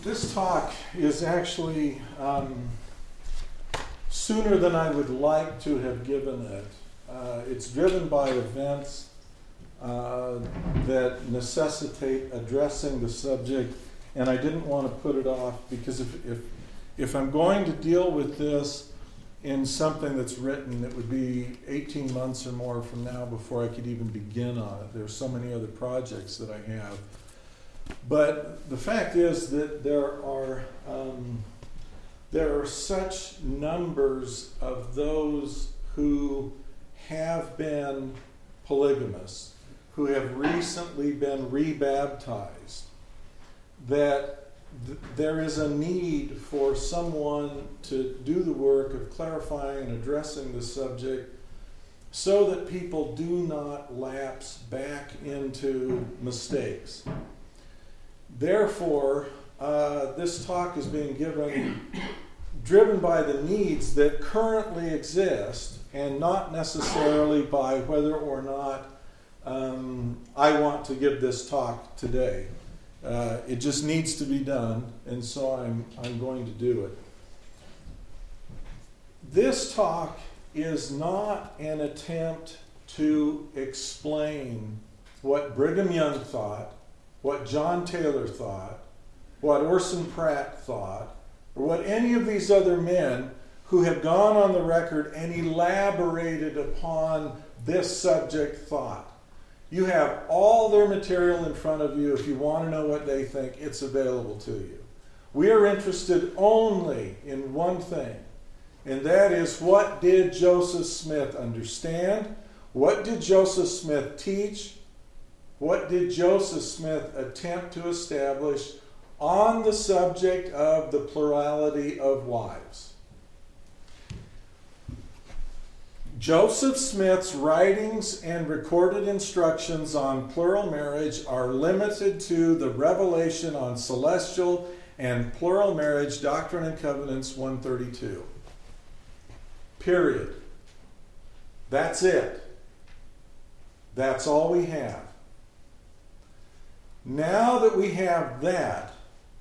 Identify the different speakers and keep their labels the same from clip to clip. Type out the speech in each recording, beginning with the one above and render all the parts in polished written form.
Speaker 1: This talk is actually sooner than I would like to have given it. It's driven by events that necessitate addressing the subject, and I didn't want to put it off because if I'm going to deal with this in something that's written, it would be 18 months or more from now before I could even begin on it. There's so many other projects that I have. But the fact is that there are such numbers of those who have been polygamous, who have recently been rebaptized, that there is a need for someone to do the work of clarifying and addressing the subject so that people do not lapse back into mistakes. Therefore, this talk is being driven by the needs that currently exist and not necessarily by whether or not I want to give this talk today. It just needs to be done, and so I'm going to do it. This talk is not an attempt to explain what Brigham Young thought, what John Taylor thought, what Orson Pratt thought, or what any of these other men who have gone on the record and elaborated upon this subject thought. You have all their material in front of you. If you want to know what they think, it's available to you. We are interested only in one thing, and that is, what did Joseph Smith understand? What did Joseph Smith teach? What did Joseph Smith attempt to establish on the subject of the plurality of wives? Joseph Smith's writings and recorded instructions on plural marriage are limited to the Revelation on Celestial and Plural Marriage, Doctrine and Covenants 132. Period. That's it. That's all we have. Now that we have that,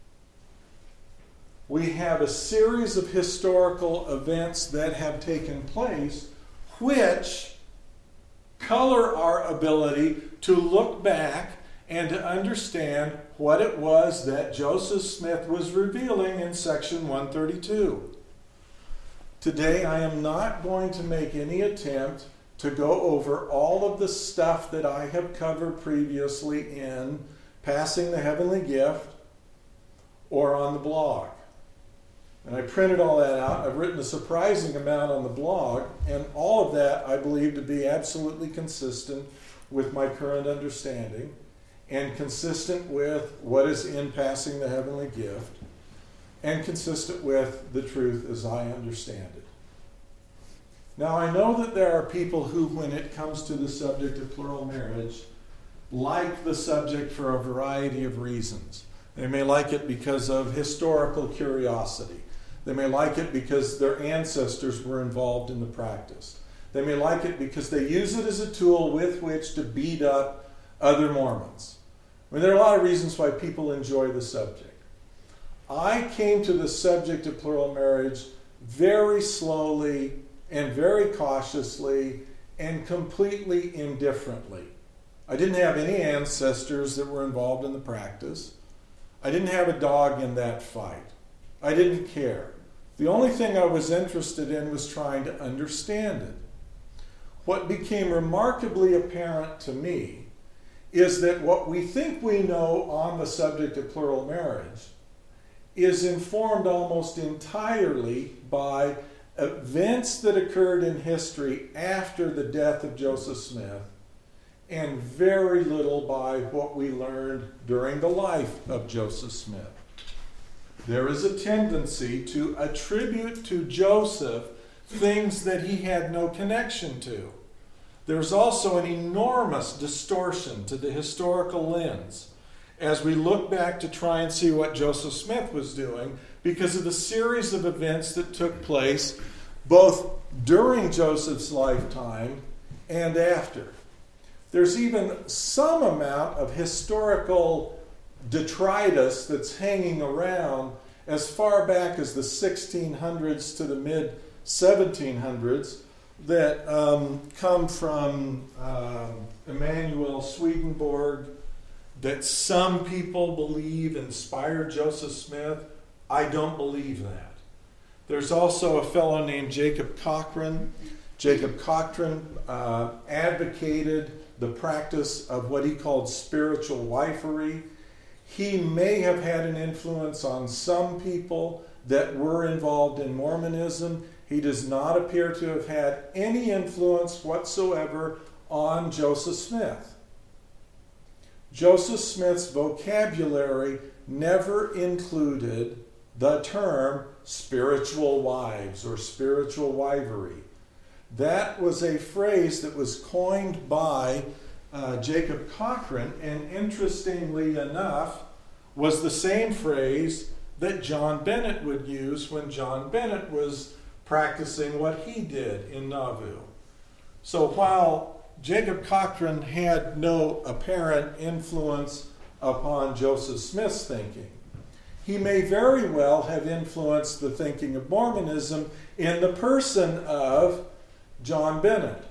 Speaker 1: we have a series of historical events that have taken place which color our ability to look back and to understand what it was that Joseph Smith was revealing in section 132. Today, I am not going to make any attempt to go over all of the stuff that I have covered previously in Passing the Heavenly Gift or on the blog. And I printed all that out. I've written a surprising amount on the blog, and all of that I believe to be absolutely consistent with my current understanding and consistent with what is in Passing the Heavenly Gift and consistent with the truth as I understand it. Now, I know that there are people who, when it comes to the subject of plural marriage, like the subject for a variety of reasons. They may like it because of historical curiosity. They may like it because their ancestors were involved in the practice. They may like it because they use it as a tool with which to beat up other Mormons. I mean, there are a lot of reasons why people enjoy the subject. I came to the subject of plural marriage very slowly and very cautiously and completely indifferently. I didn't have any ancestors that were involved in the practice. I didn't have a dog in that fight. I didn't care. The only thing I was interested in was trying to understand it. What became remarkably apparent to me is that what we think we know on the subject of plural marriage is informed almost entirely by events that occurred in history after the death of Joseph Smith, and very little by what we learned during the life of Joseph Smith. There is a tendency to attribute to Joseph things that he had no connection to. There's also an enormous distortion to the historical lens as we look back to try and see what Joseph Smith was doing because of the series of events that took place both during Joseph's lifetime and after. There's even some amount of historical detritus that's hanging around as far back as the 1600s to the mid-1700s that come from Emanuel Swedenborg, that some people believe inspired Joseph Smith. I don't believe that. There's also a fellow named Jacob Cochran. Jacob Cochran advocated the practice of what he called spiritual wifery. He may have had an influence on some people that were involved in Mormonism. He does not appear to have had any influence whatsoever on Joseph Smith. Joseph Smith's vocabulary never included the term spiritual wives or spiritual wifery. That was a phrase that was coined by Jacob Cochran, and interestingly enough, was the same phrase that John Bennett would use when John Bennett was practicing what he did in Nauvoo. So while Jacob Cochran had no apparent influence upon Joseph Smith's thinking, he may very well have influenced the thinking of Mormonism in the person of John Bennett.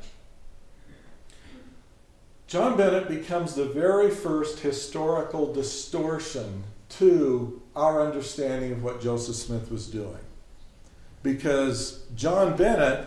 Speaker 1: John Bennett becomes the very first historical distortion to our understanding of what Joseph Smith was doing. Because John Bennett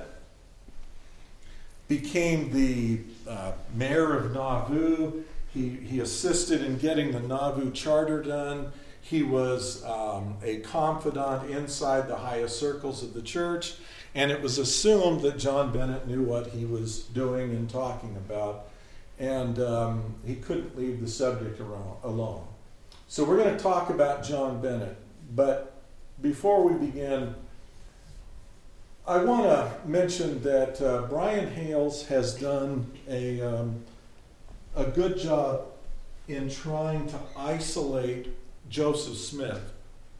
Speaker 1: became the mayor of Nauvoo. He assisted in getting the Nauvoo Charter done. He was a confidant inside the highest circles of the church, and it was assumed that John Bennett knew what he was doing and talking about, and he couldn't leave the subject alone. So we're going to talk about John Bennett, but before we begin, I want to mention that Brian Hales has done a good job in trying to isolate Joseph Smith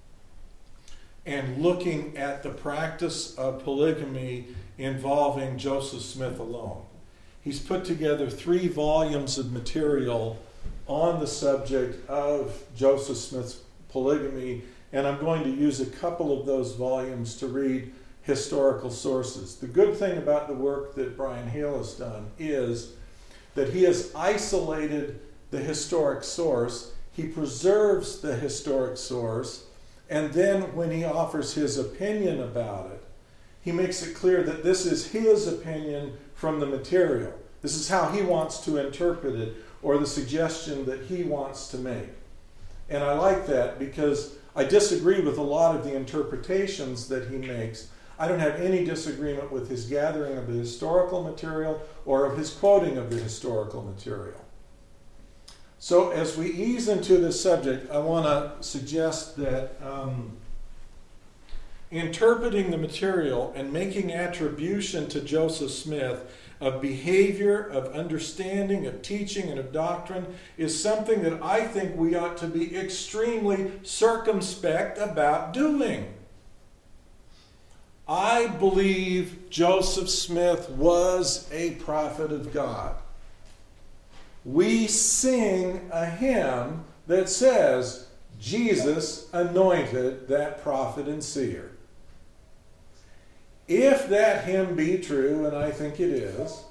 Speaker 1: and looking at the practice of polygamy involving Joseph Smith alone. He's put together 3 volumes of material on the subject of Joseph Smith's polygamy, and I'm going to use a couple of those volumes to read historical sources. The good thing about the work that Brian Hale has done is that he has isolated the historic source, he preserves the historic source, and then when he offers his opinion about it, he makes it clear that this is his opinion from the material. This is how he wants to interpret it, or the suggestion that he wants to make. And I like that because I disagree with a lot of the interpretations that he makes. I don't have any disagreement with his gathering of the historical material or of his quoting of the historical material. So as we ease into this subject, I want to suggest that interpreting the material and making attribution to Joseph Smith of behavior, of understanding, of teaching, and of doctrine is something that I think we ought to be extremely circumspect about doing. I believe Joseph Smith was a prophet of God. We sing a hymn that says, Jesus anointed that prophet and seer. If that hymn be true, and I think it is,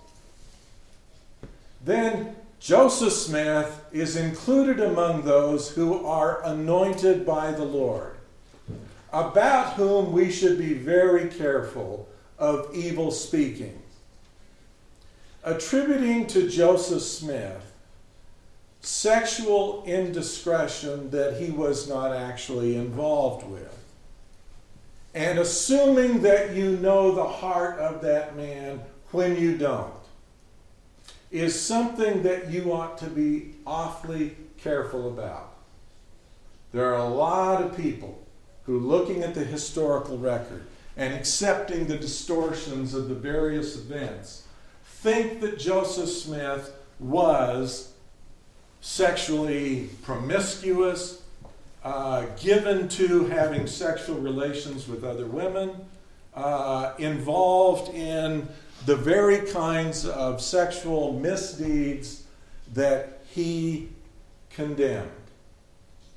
Speaker 1: then Joseph Smith is included among those who are anointed by the Lord, about whom we should be very careful of evil speaking. Attributing to Joseph Smith sexual indiscretion that he was not actually involved with, and assuming that you know the heart of that man when you don't, is something that you ought to be awfully careful about. There are a lot of people who, looking at the historical record and accepting the distortions of the various events, think that Joseph Smith was sexually promiscuous, given to having sexual relations with other women, involved in the very kinds of sexual misdeeds that he condemned.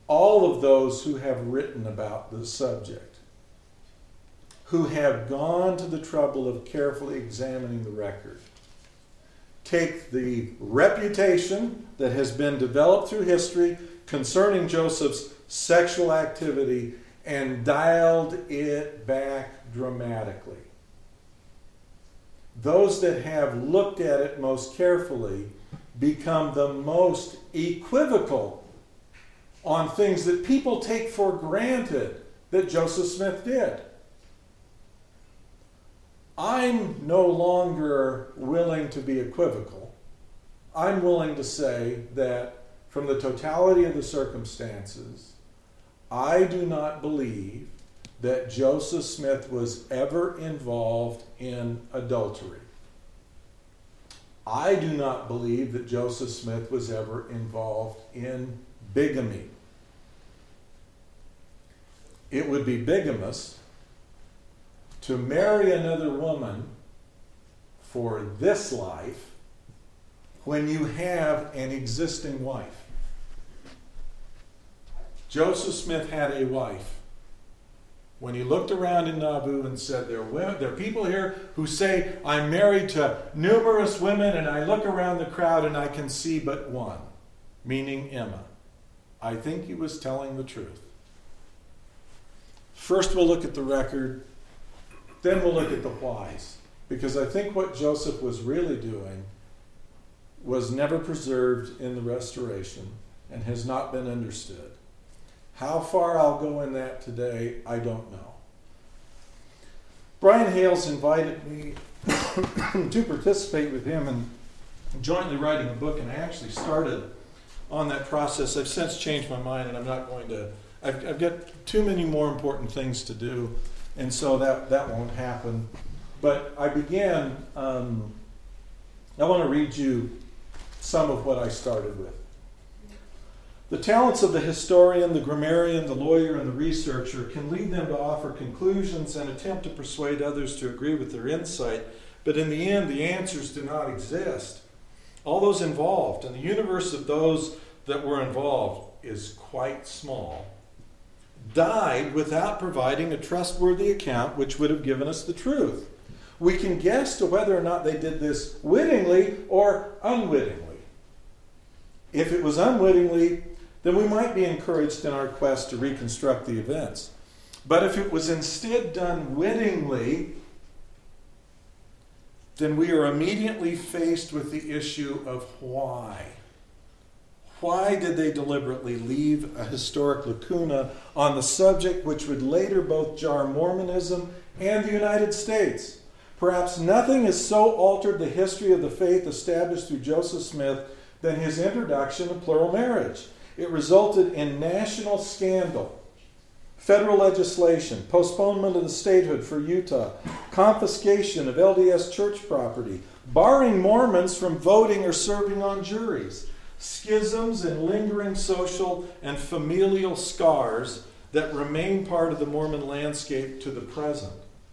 Speaker 1: all of those who have written about the subject, who have gone to the trouble of carefully examining the record, take the reputation that has been developed through history concerning Joseph's sexual activity and dialed it back dramatically. Those that have looked at it most carefully become the most equivocal on things that people take for granted that Joseph Smith did. I'm no longer willing to be equivocal. I'm willing to say that from the totality of the circumstances, I do not believe that Joseph Smith was ever involved in adultery. I do not believe that Joseph Smith was ever involved in bigamy. It would be bigamous to marry another woman for this life when you have an existing wife. Joseph Smith had a wife. When he looked around in Nauvoo and said, there are people here who say, I'm married to numerous women, and I look around the crowd and I can see but one, meaning Emma. I think he was telling the truth. First we'll look at the record, then we'll look at the whys. Because I think what Joseph was really doing was never preserved in the restoration and has not been understood. How far I'll go in that today, I don't know. Brian Hales invited me to participate with him in jointly writing a book, and I actually started on that process. I've since changed my mind, and I'm not going to. I've got too many more important things to do, and so that won't happen. But I began, I want to read you some of what I started with. The talents of the historian, the grammarian, the lawyer, and the researcher can lead them to offer conclusions and attempt to persuade others to agree with their insight, but in the end, the answers do not exist. All those involved, and the universe of those that were involved is quite small, died without providing a trustworthy account which would have given us the truth. We can guess to whether or not they did this wittingly or unwittingly. If it was unwittingly, then we might be encouraged in our quest to reconstruct the events. But if it was instead done wittingly, then we are immediately faced with the issue of why. Why did they deliberately leave a historic lacuna on the subject which would later both jar Mormonism and the United States? Perhaps nothing has so altered the history of the faith established through Joseph Smith than his introduction of plural marriage. It resulted in national scandal, federal legislation, postponement of the statehood for Utah, confiscation of LDS church property, barring Mormons from voting or serving on juries, schisms and lingering social and familial scars that remain part of the Mormon landscape to the present.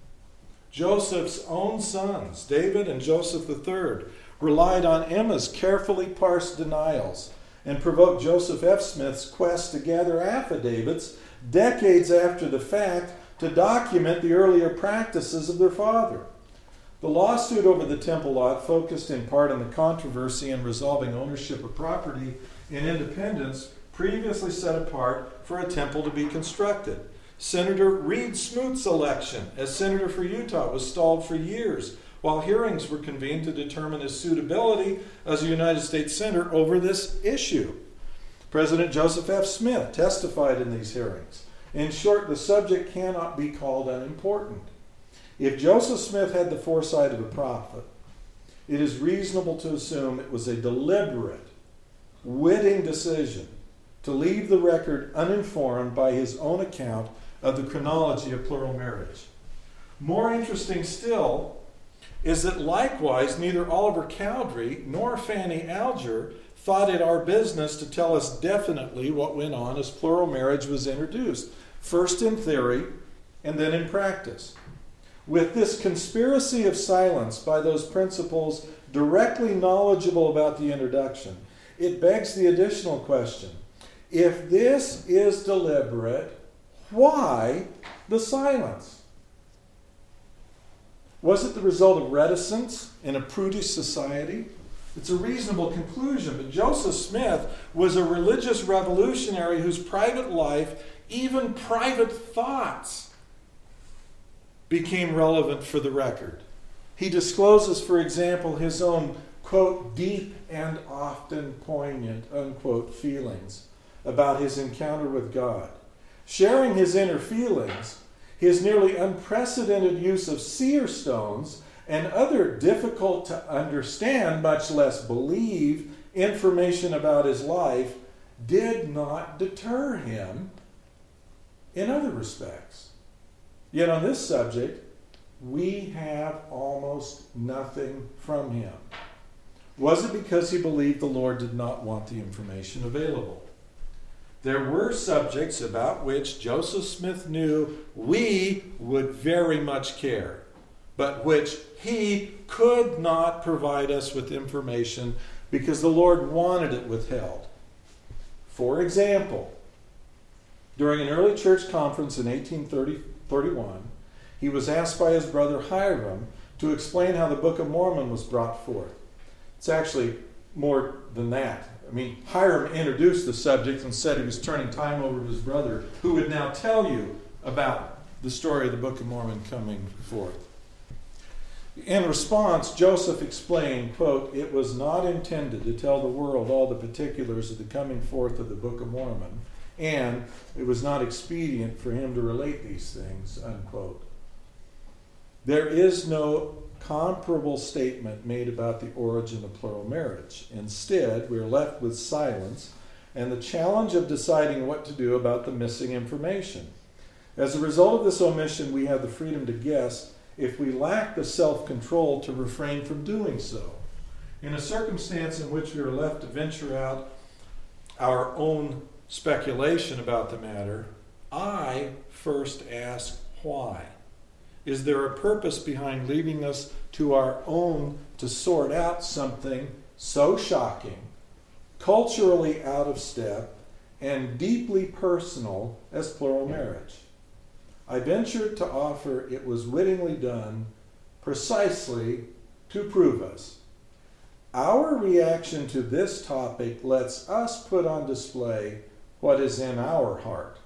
Speaker 1: Joseph's own sons, David and Joseph III, relied on Emma's carefully parsed denials and provoked Joseph F. Smith's quest to gather affidavits decades after the fact to document the earlier practices of their father. The lawsuit over the temple lot focused in part on the controversy in resolving ownership of property in Independence previously set apart for a temple to be constructed. Senator Reed Smoot's election as senator for Utah was stalled for years, while hearings were convened to determine his suitability as a United States Senator over this issue. President Joseph F. Smith testified in these hearings. In short, the subject cannot be called unimportant. If Joseph Smith had the foresight of a prophet, it is reasonable to assume it was a deliberate, witting decision to leave the record uninformed by his own account of the chronology of plural marriage. More interesting still is that likewise neither Oliver Cowdery nor Fanny Alger thought it our business to tell us definitely what went on as plural marriage was introduced, first in theory and then in practice. With this conspiracy of silence by those principals directly knowledgeable about the introduction, it begs the additional question: If this is deliberate, why the silence? Was it the result of reticence in a prudish society? It's a reasonable conclusion, but Joseph Smith was a religious revolutionary whose private life, even private thoughts, became relevant for the record. He discloses, for example, his own, quote, deep and often poignant, unquote, feelings about his encounter with God. Sharing his inner feelings, his nearly unprecedented use of seer stones and other difficult to understand, much less believe, information about his life did not deter him in other respects. Yet on this subject, we have almost nothing from him. Was it because he believed the Lord did not want the information available? There were subjects about which Joseph Smith knew we would very much care, but which he could not provide us with information because the Lord wanted it withheld. For example, during an early church conference in 1831, he was asked by his brother Hiram to explain how the Book of Mormon was brought forth. It's actually more than that. I mean, Hiram introduced the subject and said he was turning time over to his brother, who would now tell you about the story of the Book of Mormon coming forth. In response, Joseph explained, quote, "It was not intended to tell the world all the particulars of the coming forth of the Book of Mormon, and it was not expedient for him to relate these things," unquote. There is no comparable statement made about the origin of plural marriage. Instead, we are left with silence and the challenge of deciding what to do about the missing information. As a result of this omission, we have the freedom to guess if we lack the self-control to refrain from doing so. In a circumstance in which we are left to venture out our own speculation about the matter, I first ask why. Is there a purpose behind leaving us to our own to sort out something so shocking, culturally out of step, and deeply personal as plural marriage? I venture to offer it was wittingly done precisely to prove us. Our reaction to this topic lets us put on display what is in our heart.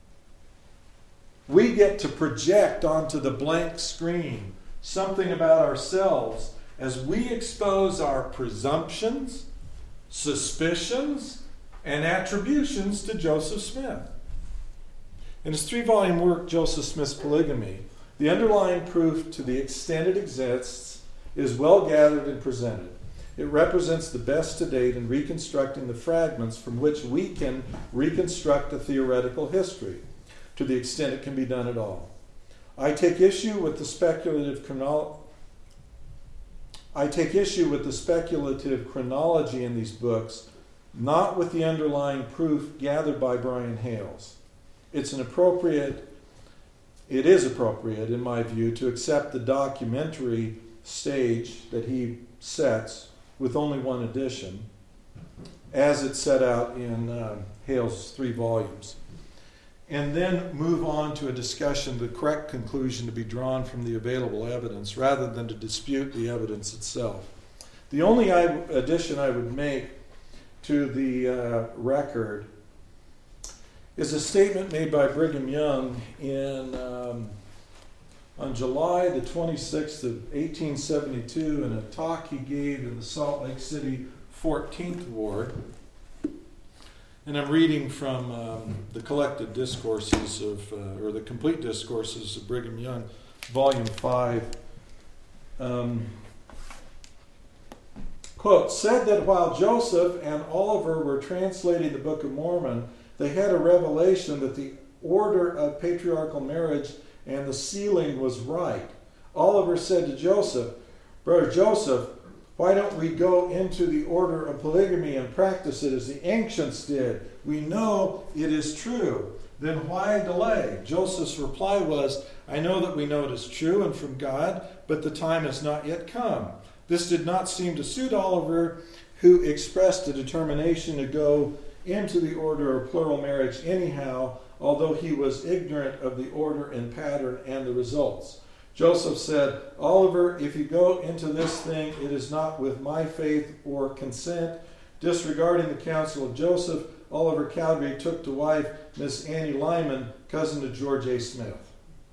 Speaker 1: We get to project onto the blank screen something about ourselves as we expose our presumptions, suspicions, and attributions to Joseph Smith. In his 3-volume work, Joseph Smith's Polygamy, the underlying proof to the extent it exists is well gathered and presented. It represents the best to date in reconstructing the fragments from which we can reconstruct a theoretical history, to the extent it can be done at all. I take issue with the speculative chronology in these books, not with the underlying proof gathered by Brian Hales. It is appropriate, in my view, to accept the documentary stage that he sets with only one edition, as it's set out in Hales' 3 volumes. And then move on to a discussion, the correct conclusion to be drawn from the available evidence, rather than to dispute the evidence itself. The only addition I would make to the record is a statement made by Brigham Young on July the 26th of 1872 in a talk he gave in the Salt Lake City 14th Ward. And I'm reading from the collected discourses or the complete discourses of Brigham Young, Volume 5. Quote, "Said that while Joseph and Oliver were translating the Book of Mormon, they had a revelation that the order of patriarchal marriage and the sealing was right. Oliver said to Joseph, 'Brother Joseph, why don't we go into the order of polygamy and practice it as the ancients did? We know it is true. Then why delay?' Joseph's reply was, 'I know that we know it is true and from God, but the time has not yet come.' This did not seem to suit Oliver, who expressed a determination to go into the order of plural marriage anyhow, although he was ignorant of the order and pattern and the results. Joseph said, Oliver, if you go into this thing, it is not with my faith or consent. Disregarding the counsel of Joseph, Oliver Cowdery took to wife Miss Annie Lyman, cousin to George A. Smith.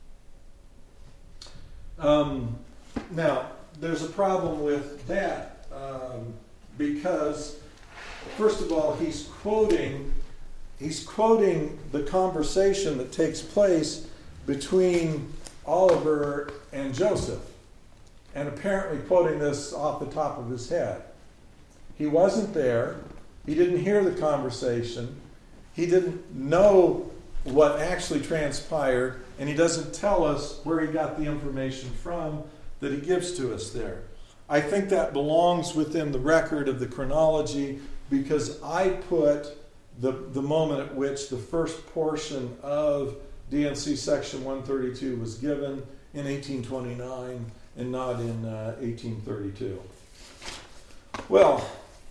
Speaker 1: Now, there's a problem with that because, first of all, he's quoting the conversation that takes place between Oliver and Joseph, and apparently quoting this off the top of his head. He wasn't there. He didn't hear the conversation. He didn't know what actually transpired, and he doesn't tell us where he got the information from that he gives to us there. I think that belongs within the record of the chronology because I put the moment at which the first portion of D&C Section 132 was given in 1829 and not in 1832. Well,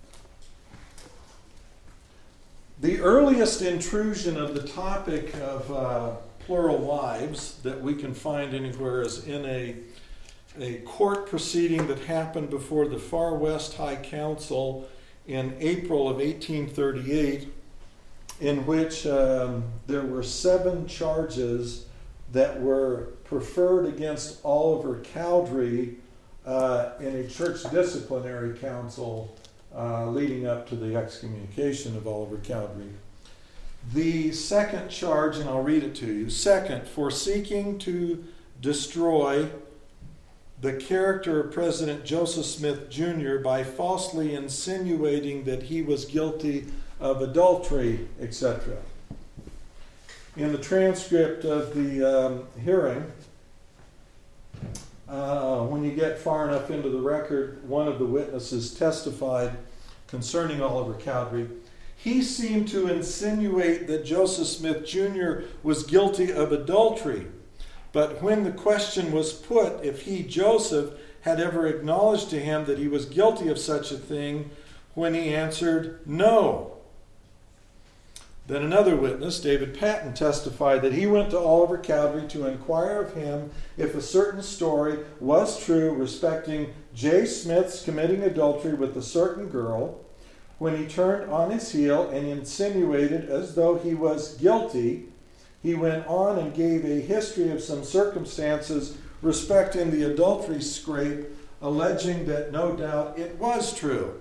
Speaker 1: the earliest intrusion of the topic of plural wives that we can find anywhere is in a court proceeding that happened before the Far West High Council in April of 1838, in which there were 7 charges that were preferred against Oliver Cowdery in a church disciplinary council leading up to the excommunication of Oliver Cowdery. The second charge, and I'll read it to you. Second, for seeking to destroy the character of President Joseph Smith Jr. by falsely insinuating that he was guilty of adultery, etc. In the transcript of the hearing, when you get far enough into the record, one of the witnesses testified concerning Oliver Cowdery. He seemed to insinuate that Joseph Smith Jr. was guilty of adultery. But when the question was put if he, Joseph, had ever acknowledged to him that he was guilty of such a thing, when he answered no. Then another witness, David Patton, testified that he went to Oliver Cowdery to inquire of him if a certain story was true respecting J. Smith's committing adultery with a certain girl. When he turned on his heel and insinuated as though he was guilty, he went on and gave a history of some circumstances respecting the adultery scrape, alleging that no doubt it was true.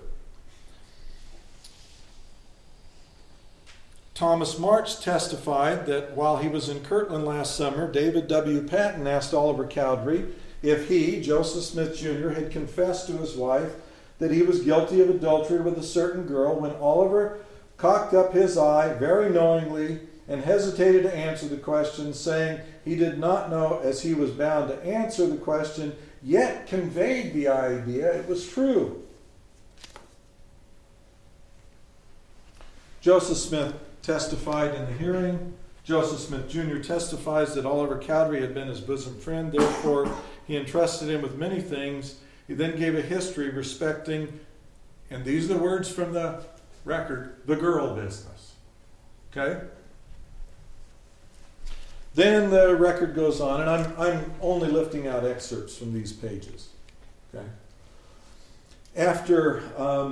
Speaker 1: Thomas March testified that while he was in Kirtland last summer, David W. Patton asked Oliver Cowdery if he, Joseph Smith Jr., had confessed to his wife that he was guilty of adultery with a certain girl, when Oliver cocked up his eye very knowingly and hesitated to answer the question, saying he did not know as he was bound to answer the question, yet conveyed the idea it was true. Joseph Smith testified in the hearing. Joseph Smith Jr. testifies that Oliver Cowdery had been his bosom friend, therefore he entrusted him with many things. He then gave a history respecting, and these are the words from the record, the girl business. Okay? Then the record goes on, and I'm only lifting out excerpts from these pages. Okay? After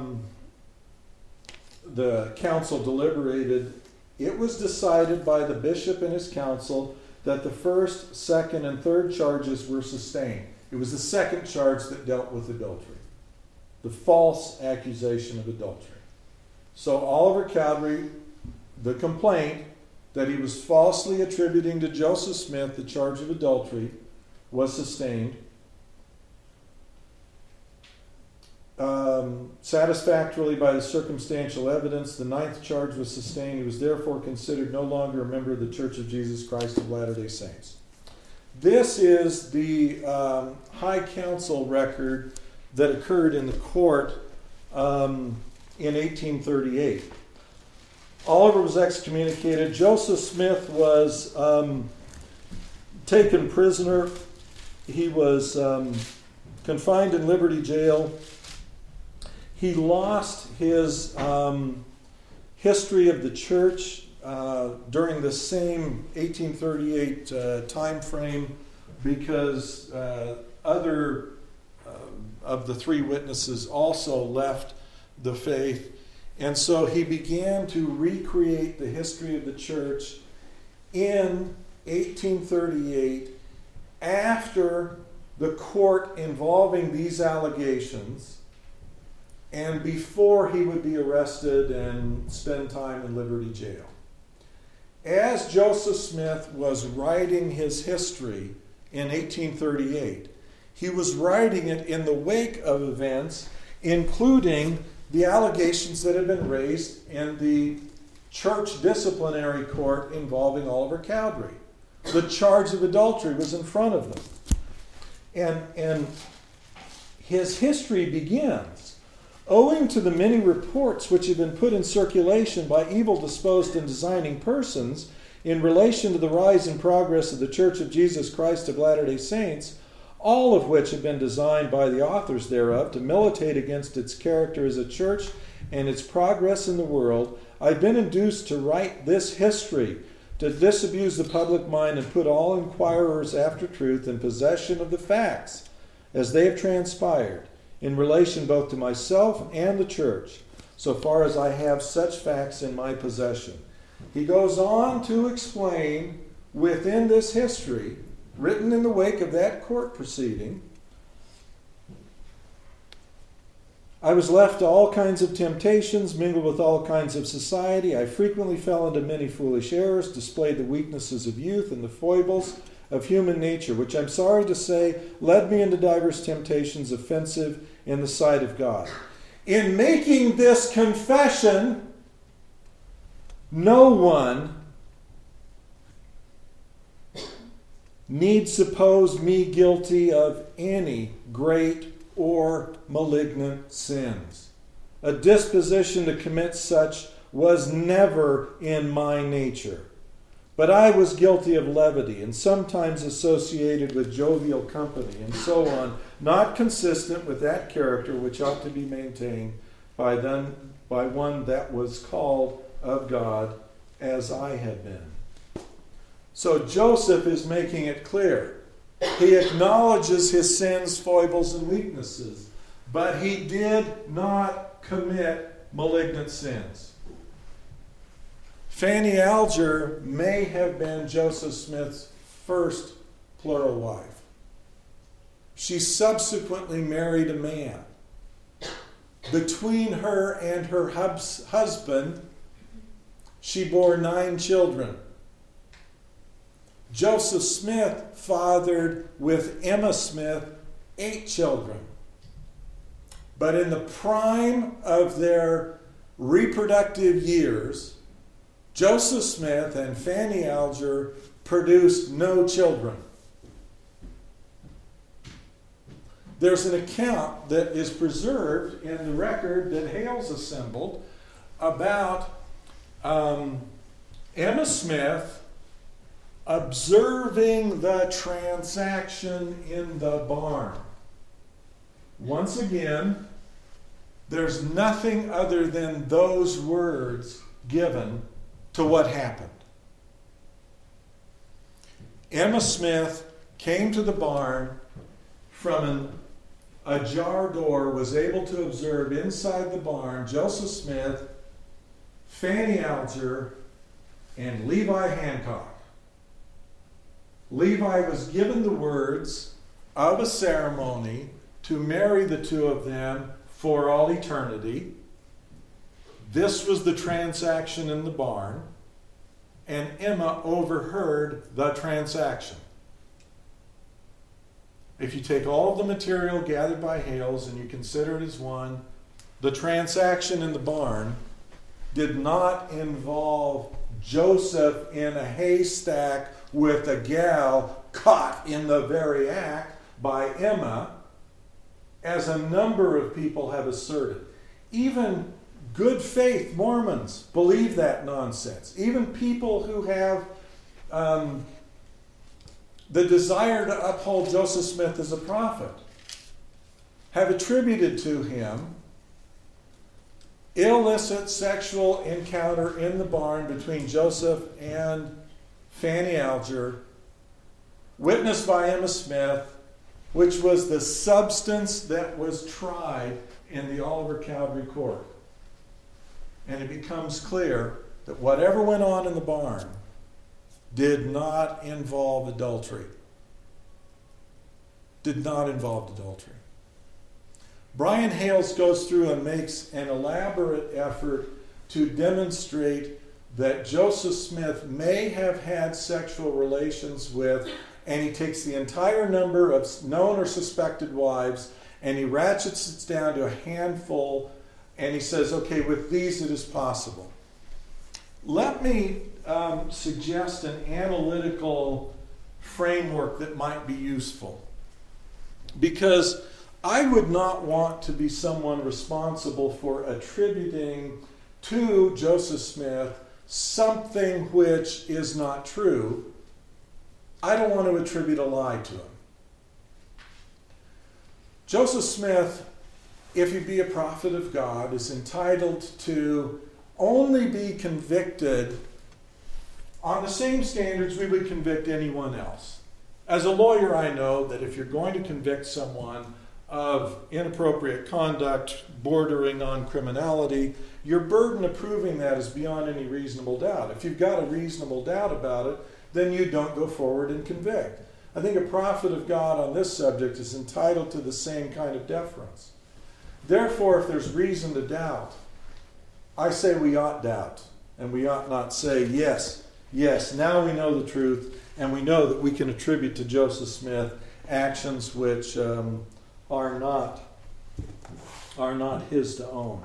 Speaker 1: the council deliberated, it was decided by the bishop and his council that the first, second, and third charges were sustained. It was the second charge that dealt with adultery, the false accusation of adultery. So Oliver Cowdery, the complaint that he was falsely attributing to Joseph Smith the charge of adultery, was sustained. Satisfactorily by the circumstantial evidence, the 9th charge was sustained. He was therefore considered no longer a member of the Church of Jesus Christ of Latter-day Saints. This is the High Council record that occurred in the court in 1838. Oliver was excommunicated. Joseph Smith was taken prisoner. He was confined in Liberty Jail. He lost his history of the church during the same 1838 time frame, because other of the three witnesses also left the faith. And so he began to recreate the history of the church in 1838 after the court involving these allegations and before he would be arrested and spend time in Liberty Jail. As Joseph Smith was writing his history in 1838, he was writing it in the wake of events, including the allegations that had been raised in the church disciplinary court involving Oliver Cowdery. The charge of adultery was in front of them. And his history begins, owing to the many reports which have been put in circulation by evil-disposed and designing persons in relation to the rise and progress of the Church of Jesus Christ of Latter-day Saints, all of which have been designed by the authors thereof to militate against its character as a church and its progress in the world, I've been induced to write this history, to disabuse the public mind and put all inquirers after truth in possession of the facts as they have transpired, in relation both to myself and the church, so far as I have such facts in my possession. He goes on to explain within this history, written in the wake of that court proceeding, I was left to all kinds of temptations, mingled with all kinds of society. I frequently fell into many foolish errors, displayed the weaknesses of youth and the foibles of human nature, which I'm sorry to say led me into diverse temptations offensive in the sight of God. In making this confession, no one need suppose me guilty of any great or malignant sins. A disposition to commit such was never in my nature. But I was guilty of levity and sometimes associated with jovial company and so on, not consistent with that character which ought to be maintained by one that was called of God as I had been. So Joseph is making it clear. He acknowledges his sins, foibles, and weaknesses, but he did not commit malignant sins. Fanny Alger may have been Joseph Smith's first plural wife. She subsequently married a man. Between her and her husband, she bore 9 children. Joseph Smith fathered with Emma Smith 8 children. But in the prime of their reproductive years, Joseph Smith and Fanny Alger produced no children. There's an account that is preserved in the record that Hales assembled about Emma Smith observing the transaction in the barn. Once again, there's nothing other than those words given to what happened. Emma Smith came to the barn from an ajar door, was able to observe inside the barn Joseph Smith, Fanny Alger, and Levi Hancock. Levi was given the words of a ceremony to marry the two of them for all eternity. This was the transaction in the barn, and Emma overheard the transaction. If you take all of the material gathered by Hales and you consider it as one, the transaction in the barn did not involve Joseph in a haystack with a gal caught in the very act by Emma, as a number of people have asserted. Even good faith Mormons believe that nonsense. Even people who have the desire to uphold Joseph Smith as a prophet have attributed to him illicit sexual encounter in the barn between Joseph and Fanny Alger, witnessed by Emma Smith, which was the substance that was tried in the Oliver Cowdery court. And it becomes clear that whatever went on in the barn did not involve adultery. Did not involve adultery. Brian Hales goes through and makes an elaborate effort to demonstrate that Joseph Smith may have had sexual relations with, and he takes the entire number of known or suspected wives and he ratchets it down to a handful, and he says, okay, with these it is possible. Let me suggest an analytical framework that might be useful. Because I would not want to be someone responsible for attributing to Joseph Smith something which is not true. I don't want to attribute a lie to him. Joseph Smith, if he be a prophet of God, is entitled to only be convicted on the same standards we would convict anyone else. As a lawyer, I know that if you're going to convict someone of inappropriate conduct bordering on criminality, your burden of proving that is beyond any reasonable doubt. If you've got a reasonable doubt about it, then you don't go forward and convict. I think a prophet of God on this subject is entitled to the same kind of deference. Therefore, if there's reason to doubt, I say we ought doubt, and we ought not say, yes, now we know the truth, and we know that we can attribute to Joseph Smith actions which are not his to own.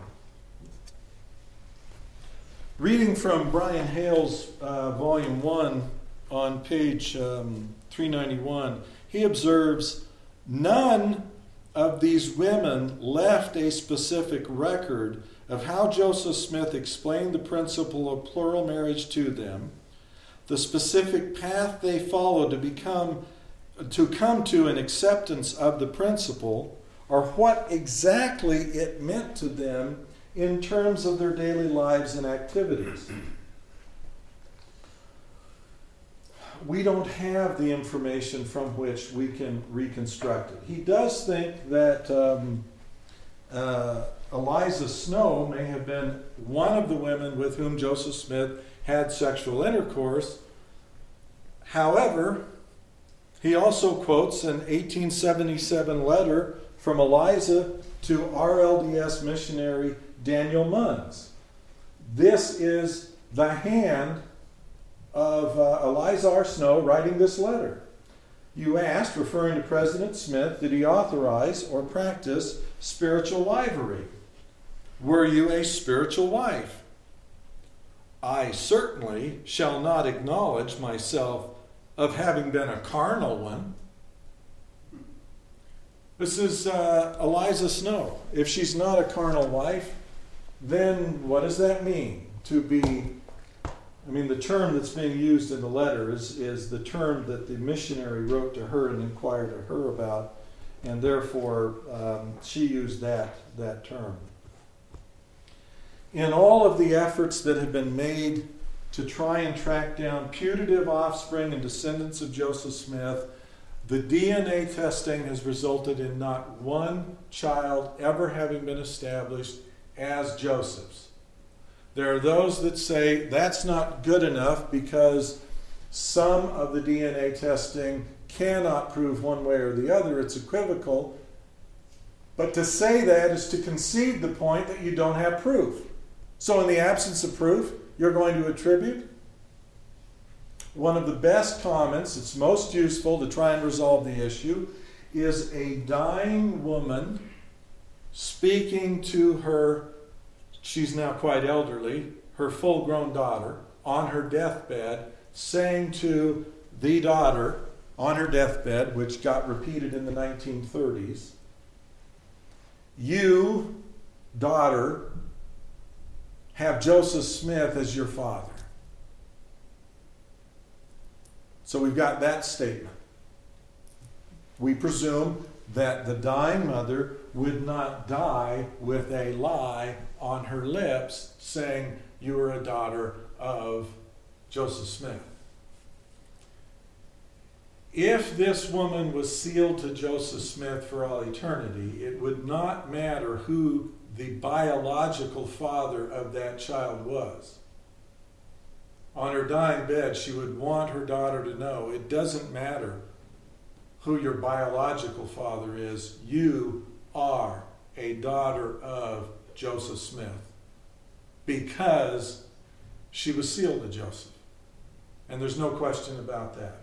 Speaker 1: Reading from Brian Hales, Volume 1, on page 391, he observes, none of these women left a specific record of how Joseph Smith explained the principle of plural marriage to them, the specific path they followed to come to an acceptance of the principle, or what exactly it meant to them in terms of their daily lives and activities. We don't have the information from which we can reconstruct it. He does think that Eliza Snow may have been one of the women with whom Joseph Smith had sexual intercourse. However, he also quotes an 1877 letter from Eliza to RLDS missionary Daniel Munns. This is the hand of Eliza R. Snow writing this letter. You asked, referring to President Smith, did he authorize or practice spiritual wifery? Were you a spiritual wife? I certainly shall not acknowledge myself of having been a carnal one. This is Eliza Snow. If she's not a carnal wife, then what does that mean? The term that's being used in the letter is the term that the missionary wrote to her and inquired of her about, and therefore she used that term. In all of the efforts that have been made to try and track down putative offspring and descendants of Joseph Smith, the DNA testing has resulted in not one child ever having been established as Joseph's. There are those that say that's not good enough because some of the DNA testing cannot prove one way or the other. It's equivocal. But to say that is to concede the point that you don't have proof. So in the absence of proof, you're going to attribute? One of the best comments, it's most useful to try and resolve the issue, is a dying woman speaking to her, she's now quite elderly, her full-grown daughter on her deathbed, saying to the daughter on her deathbed, which got repeated in the 1930s, you, daughter, have Joseph Smith as your father. So we've got that statement. We presume that the dying mother would not die with a lie on her lips saying, "You are a daughter of Joseph Smith." If this woman was sealed to Joseph Smith for all eternity, it would not matter who the biological father of that child was. On her dying bed, she would want her daughter to know, it doesn't matter who your biological father is, you are a daughter of Joseph Smith, because she was sealed to Joseph. And there's no question about that.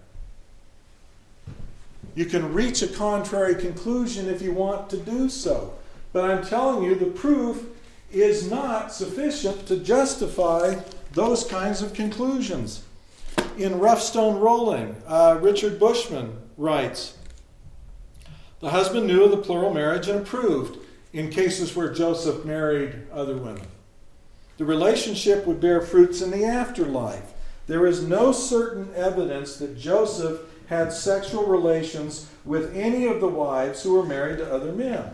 Speaker 1: You can reach a contrary conclusion if you want to do so. But I'm telling you, the proof is not sufficient to justify those kinds of conclusions. In Rough Stone Rolling, Richard Bushman writes, "The husband knew of the plural marriage and approved in cases where Joseph married other women. The relationship would bear fruits in the afterlife. There is no certain evidence that Joseph had sexual relations with any of the wives who were married to other men.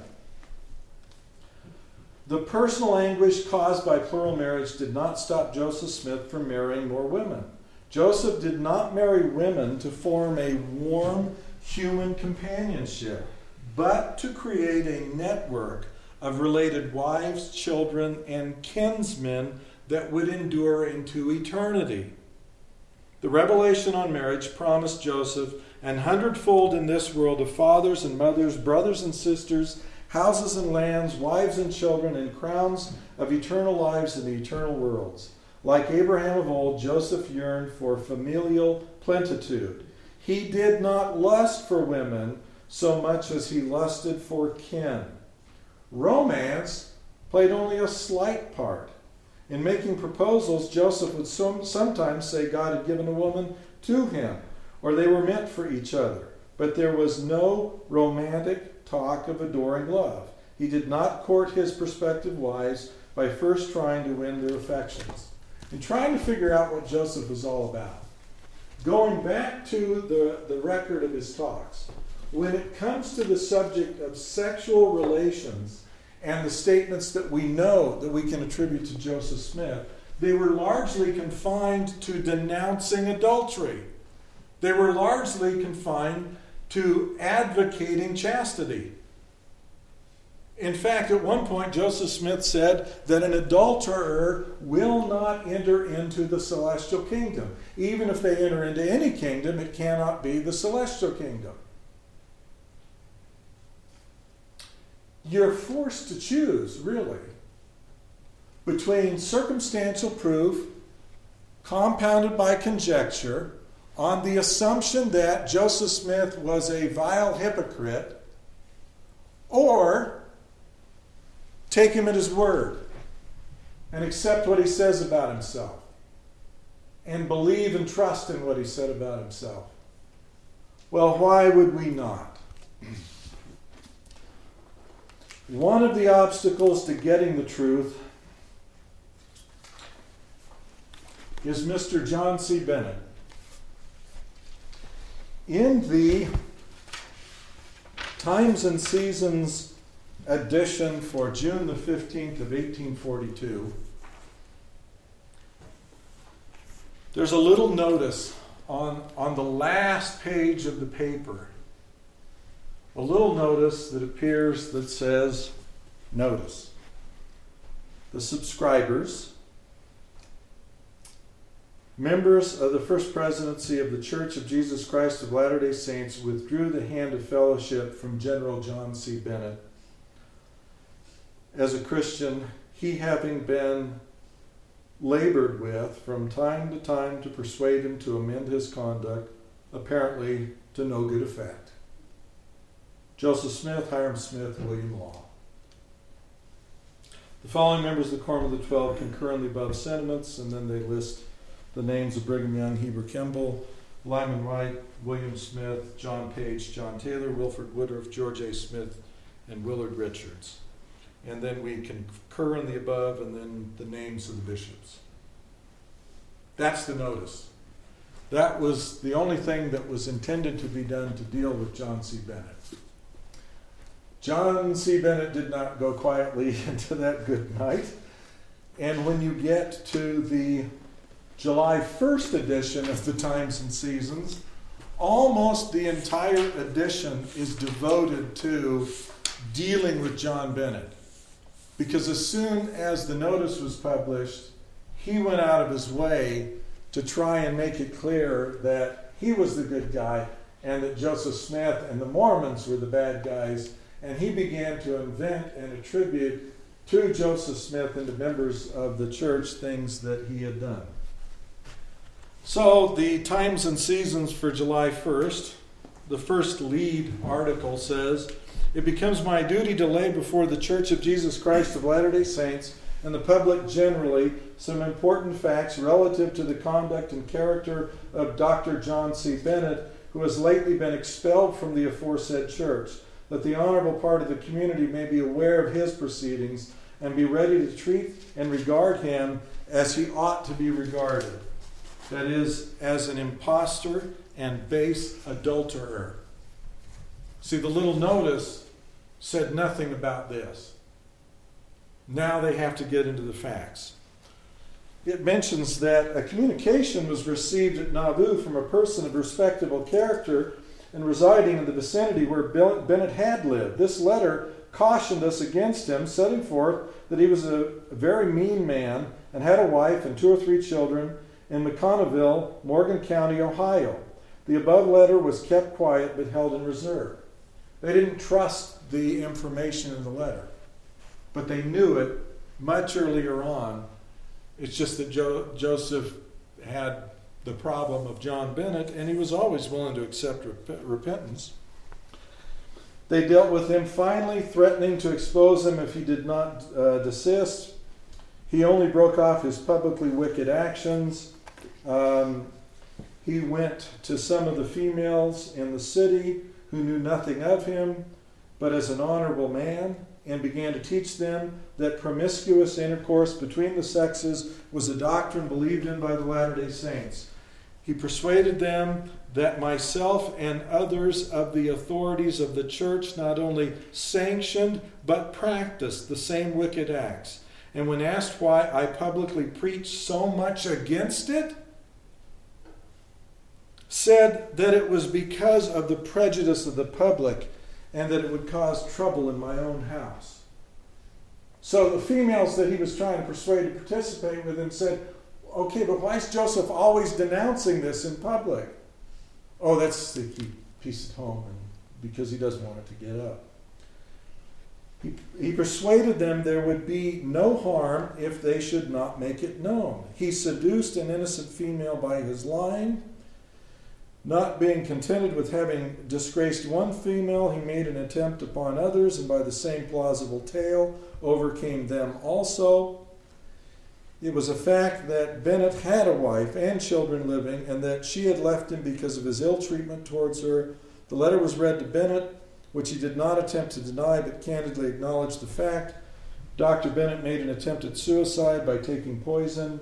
Speaker 1: The personal anguish caused by plural marriage did not stop Joseph Smith from marrying more women. Joseph did not marry women to form a warm human companionship, but to create a network of related wives, children, and kinsmen that would endure into eternity. The revelation on marriage promised Joseph an hundredfold in this world of fathers and mothers, brothers and sisters, houses and lands, wives and children, and crowns of eternal lives in the eternal worlds. Like Abraham of old, Joseph yearned for familial plenitude. He did not lust for women so much as he lusted for kin. Romance played only a slight part. In making proposals, Joseph would sometimes say God had given a woman to him, or they were meant for each other. But there was no romantic talk of adoring love. He did not court his prospective wives by first trying to win their affections." In trying to figure out what Joseph was all about, going back to the record of his talks, when it comes to the subject of sexual relations and the statements that we know that we can attribute to Joseph Smith, they were largely confined to denouncing adultery. They were largely confined to advocating chastity. In fact, at one point, Joseph Smith said that an adulterer will not enter into the celestial kingdom. Even if they enter into any kingdom, it cannot be the celestial kingdom. You're forced to choose, really, between circumstantial proof compounded by conjecture on the assumption that Joseph Smith was a vile hypocrite, or take him at his word and accept what he says about himself and believe and trust in what he said about himself. Well, why would we not? One of the obstacles to getting the truth is Mr. John C. Bennett. In the Times and Seasons edition for June the 15th of 1842, there's a little notice on the last page of the paper. A little notice that appears that says, "Notice. The subscribers, members of the First Presidency of the Church of Jesus Christ of Latter-day Saints, withdrew the hand of fellowship from General John C. Bennett. As a Christian, he having been labored with from time to time to persuade him to amend his conduct, apparently to no good effect. Joseph Smith, Hiram Smith, William Law." The following members of the Quorum of the 12 concur in the above sentiments, and then they list the names of Brigham Young, Heber Kimball, Lyman Wright, William Smith, John Page, John Taylor, Wilford Woodruff, George A. Smith, and Willard Richards. And then we concur in the above, and then the names of the bishops. That's the notice. That was the only thing that was intended to be done to deal with John C. Bennett. John C. Bennett did not go quietly into that good night. And when you get to the July 1st edition of the Times and Seasons, almost the entire edition is devoted to dealing with John Bennett. Because as soon as the notice was published, he went out of his way to try and make it clear that he was the good guy and that Joseph Smith and the Mormons were the bad guys. And he began to invent and attribute to Joseph Smith and to members of the church things that he had done. So the Times and Seasons for July 1st, the first lead article says, "It becomes my duty to lay before the Church of Jesus Christ of Latter-day Saints and the public generally some important facts relative to the conduct and character of Dr. John C. Bennett, who has lately been expelled from the aforesaid church, that the honorable part of the community may be aware of his proceedings and be ready to treat and regard him as he ought to be regarded. That is, as an impostor and base adulterer." See, the little notice said nothing about this. Now they have to get into the facts. It mentions that a communication was received at Nauvoo from a person of respectable character and residing in the vicinity where Bennett had lived. This letter cautioned us against him, setting forth that he was a very mean man and had a wife and 2 or 3 children in McConnellville, Morgan County, Ohio. The above letter was kept quiet but held in reserve. They didn't trust the information in the letter, but they knew it much earlier on. It's just that Joseph had the problem of John Bennett, and he was always willing to accept repentance. They dealt with him finally, threatening to expose him if he did not desist. He only broke off his publicly wicked actions. He went to some of the females in the city who knew nothing of him, but as an honorable man, and began to teach them that promiscuous intercourse between the sexes was a doctrine believed in by the Latter-day Saints. He persuaded them that myself and others of the authorities of the church not only sanctioned but practiced the same wicked acts. And when asked why I publicly preached so much against it, said that it was because of the prejudice of the public and that it would cause trouble in my own house. So the females that he was trying to persuade to participate with him said, okay, but why is Joseph always denouncing this in public? Oh, that's to keep peace at home and because he doesn't want it to get up. He persuaded them there would be no harm if they should not make it known. He seduced an innocent female by his lying. Not being contented with having disgraced one female, he made an attempt upon others, and by the same plausible tale overcame them also. It was a fact that Bennett had a wife and children living, and that she had left him because of his ill treatment towards her. The letter was read to Bennett, which he did not attempt to deny, but candidly acknowledged the fact. Dr. Bennett made an attempt at suicide by taking poison.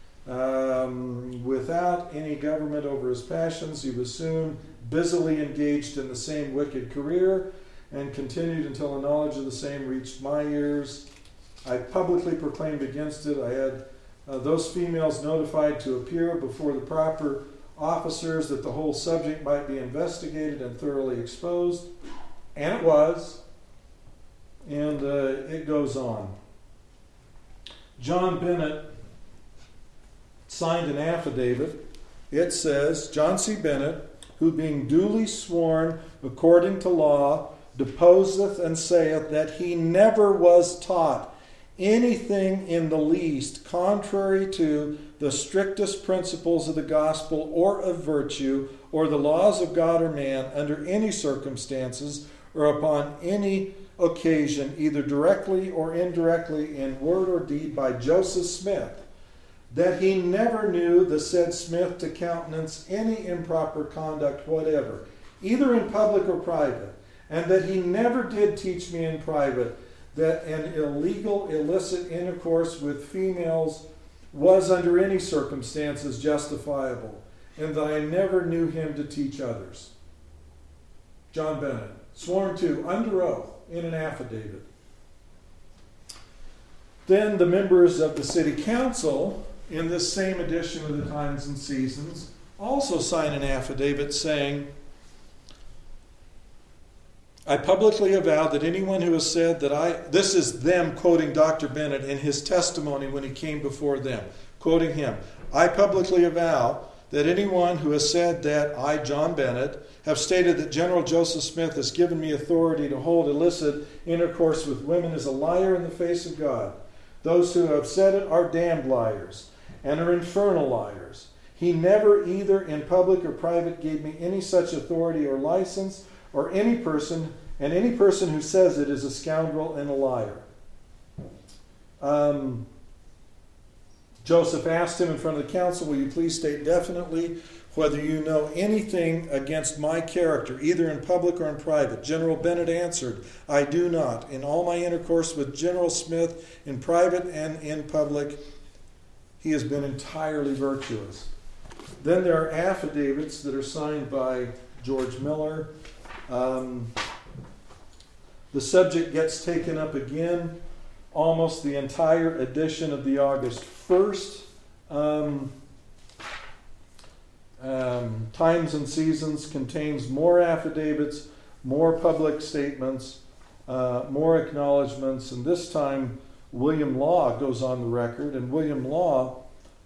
Speaker 1: Without any government over his passions, he was soon busily engaged in the same wicked career and continued until the knowledge of the same reached my ears. I publicly proclaimed against it. I had those females notified to appear before the proper officers that the whole subject might be investigated and thoroughly exposed. And it was. And it goes on. John Bennett signed an affidavit. It says, John C. Bennett, who being duly sworn according to law, deposeth and saith that he never was taught anything in the least contrary to the strictest principles of the gospel or of virtue or the laws of God or man under any circumstances or upon any occasion, either directly or indirectly in word or deed by Joseph Smith, that he never knew the said Smith to countenance any improper conduct whatever, either in public or private, and that he never did teach me in private that an illegal, illicit intercourse with females was under any circumstances justifiable, and that I never knew him to teach others. John Bennett, sworn to under oath in an affidavit. Then the members of the city council, in this same edition of the Times and Seasons, also sign an affidavit saying, I publicly avow that anyone who has said that this is them quoting Dr. Bennett in his testimony when he came before them, quoting him, I publicly avow that anyone who has said that I, John Bennett, have stated that General Joseph Smith has given me authority to hold illicit intercourse with women is a liar in the face of God. Those who have said it are damned liars and are infernal liars. He never, either in public or private, gave me any such authority or license, or any person, and any person who says it is a scoundrel and a liar. Joseph asked him in front of the council, will you please state definitely whether you know anything against my character, either in public or in private? General Bennett answered, I do not. In all my intercourse with General Smith, in private and in public, he has been entirely virtuous. Then there are affidavits that are signed by George Miller. The subject gets taken up again. Almost the entire edition of the August 1st Times and Seasons contains more affidavits, more public statements, more acknowledgments, and this time William Law goes on the record, and William Law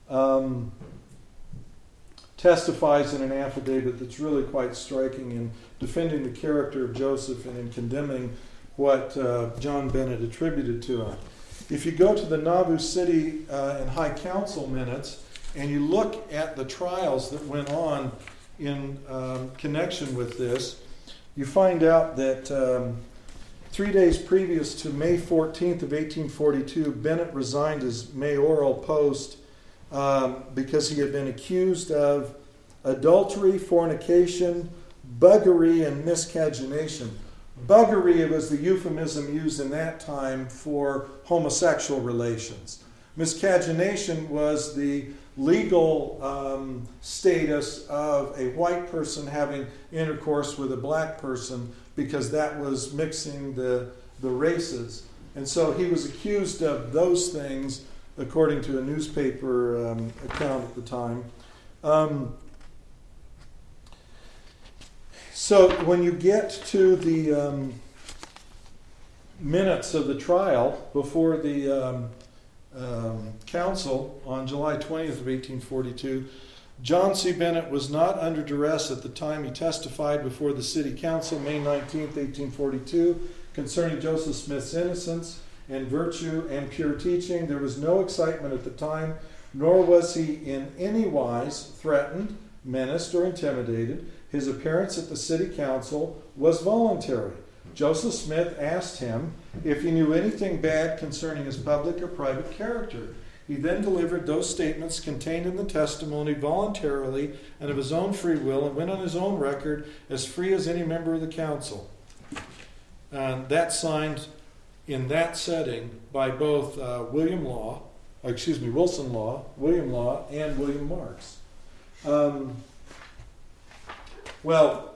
Speaker 1: testifies in an affidavit that's really quite striking in defending the character of Joseph and in condemning what John Bennett attributed to him. If you go to the Nauvoo City and High Council minutes and you look at the trials that went on in connection with this, you find out that 3 days previous to May 14th of 1842, Bennett resigned his mayoral post because he had been accused of adultery, fornication, buggery, and miscegenation. Buggery was the euphemism used in that time for homosexual relations. Miscegenation was the legal status of a white person having intercourse with a black person because that was mixing the races. And so he was accused of those things according to a newspaper account at the time. So when you get to the minutes of the trial before the council on July 20th of 1842, John C. Bennett was not under duress at the time he testified before the city council May 19th, 1842, concerning Joseph Smith's innocence and virtue and pure teaching. There was no excitement at the time, nor was he in any wise threatened, menaced, or intimidated. His appearance at the city council was voluntary. Joseph Smith asked him if he knew anything bad concerning his public or private character. He then delivered those statements contained in the testimony voluntarily and of his own free will and went on his own record as free as any member of the council. And that's signed in that setting by both Wilson Law, William Law, and William Marks. Well,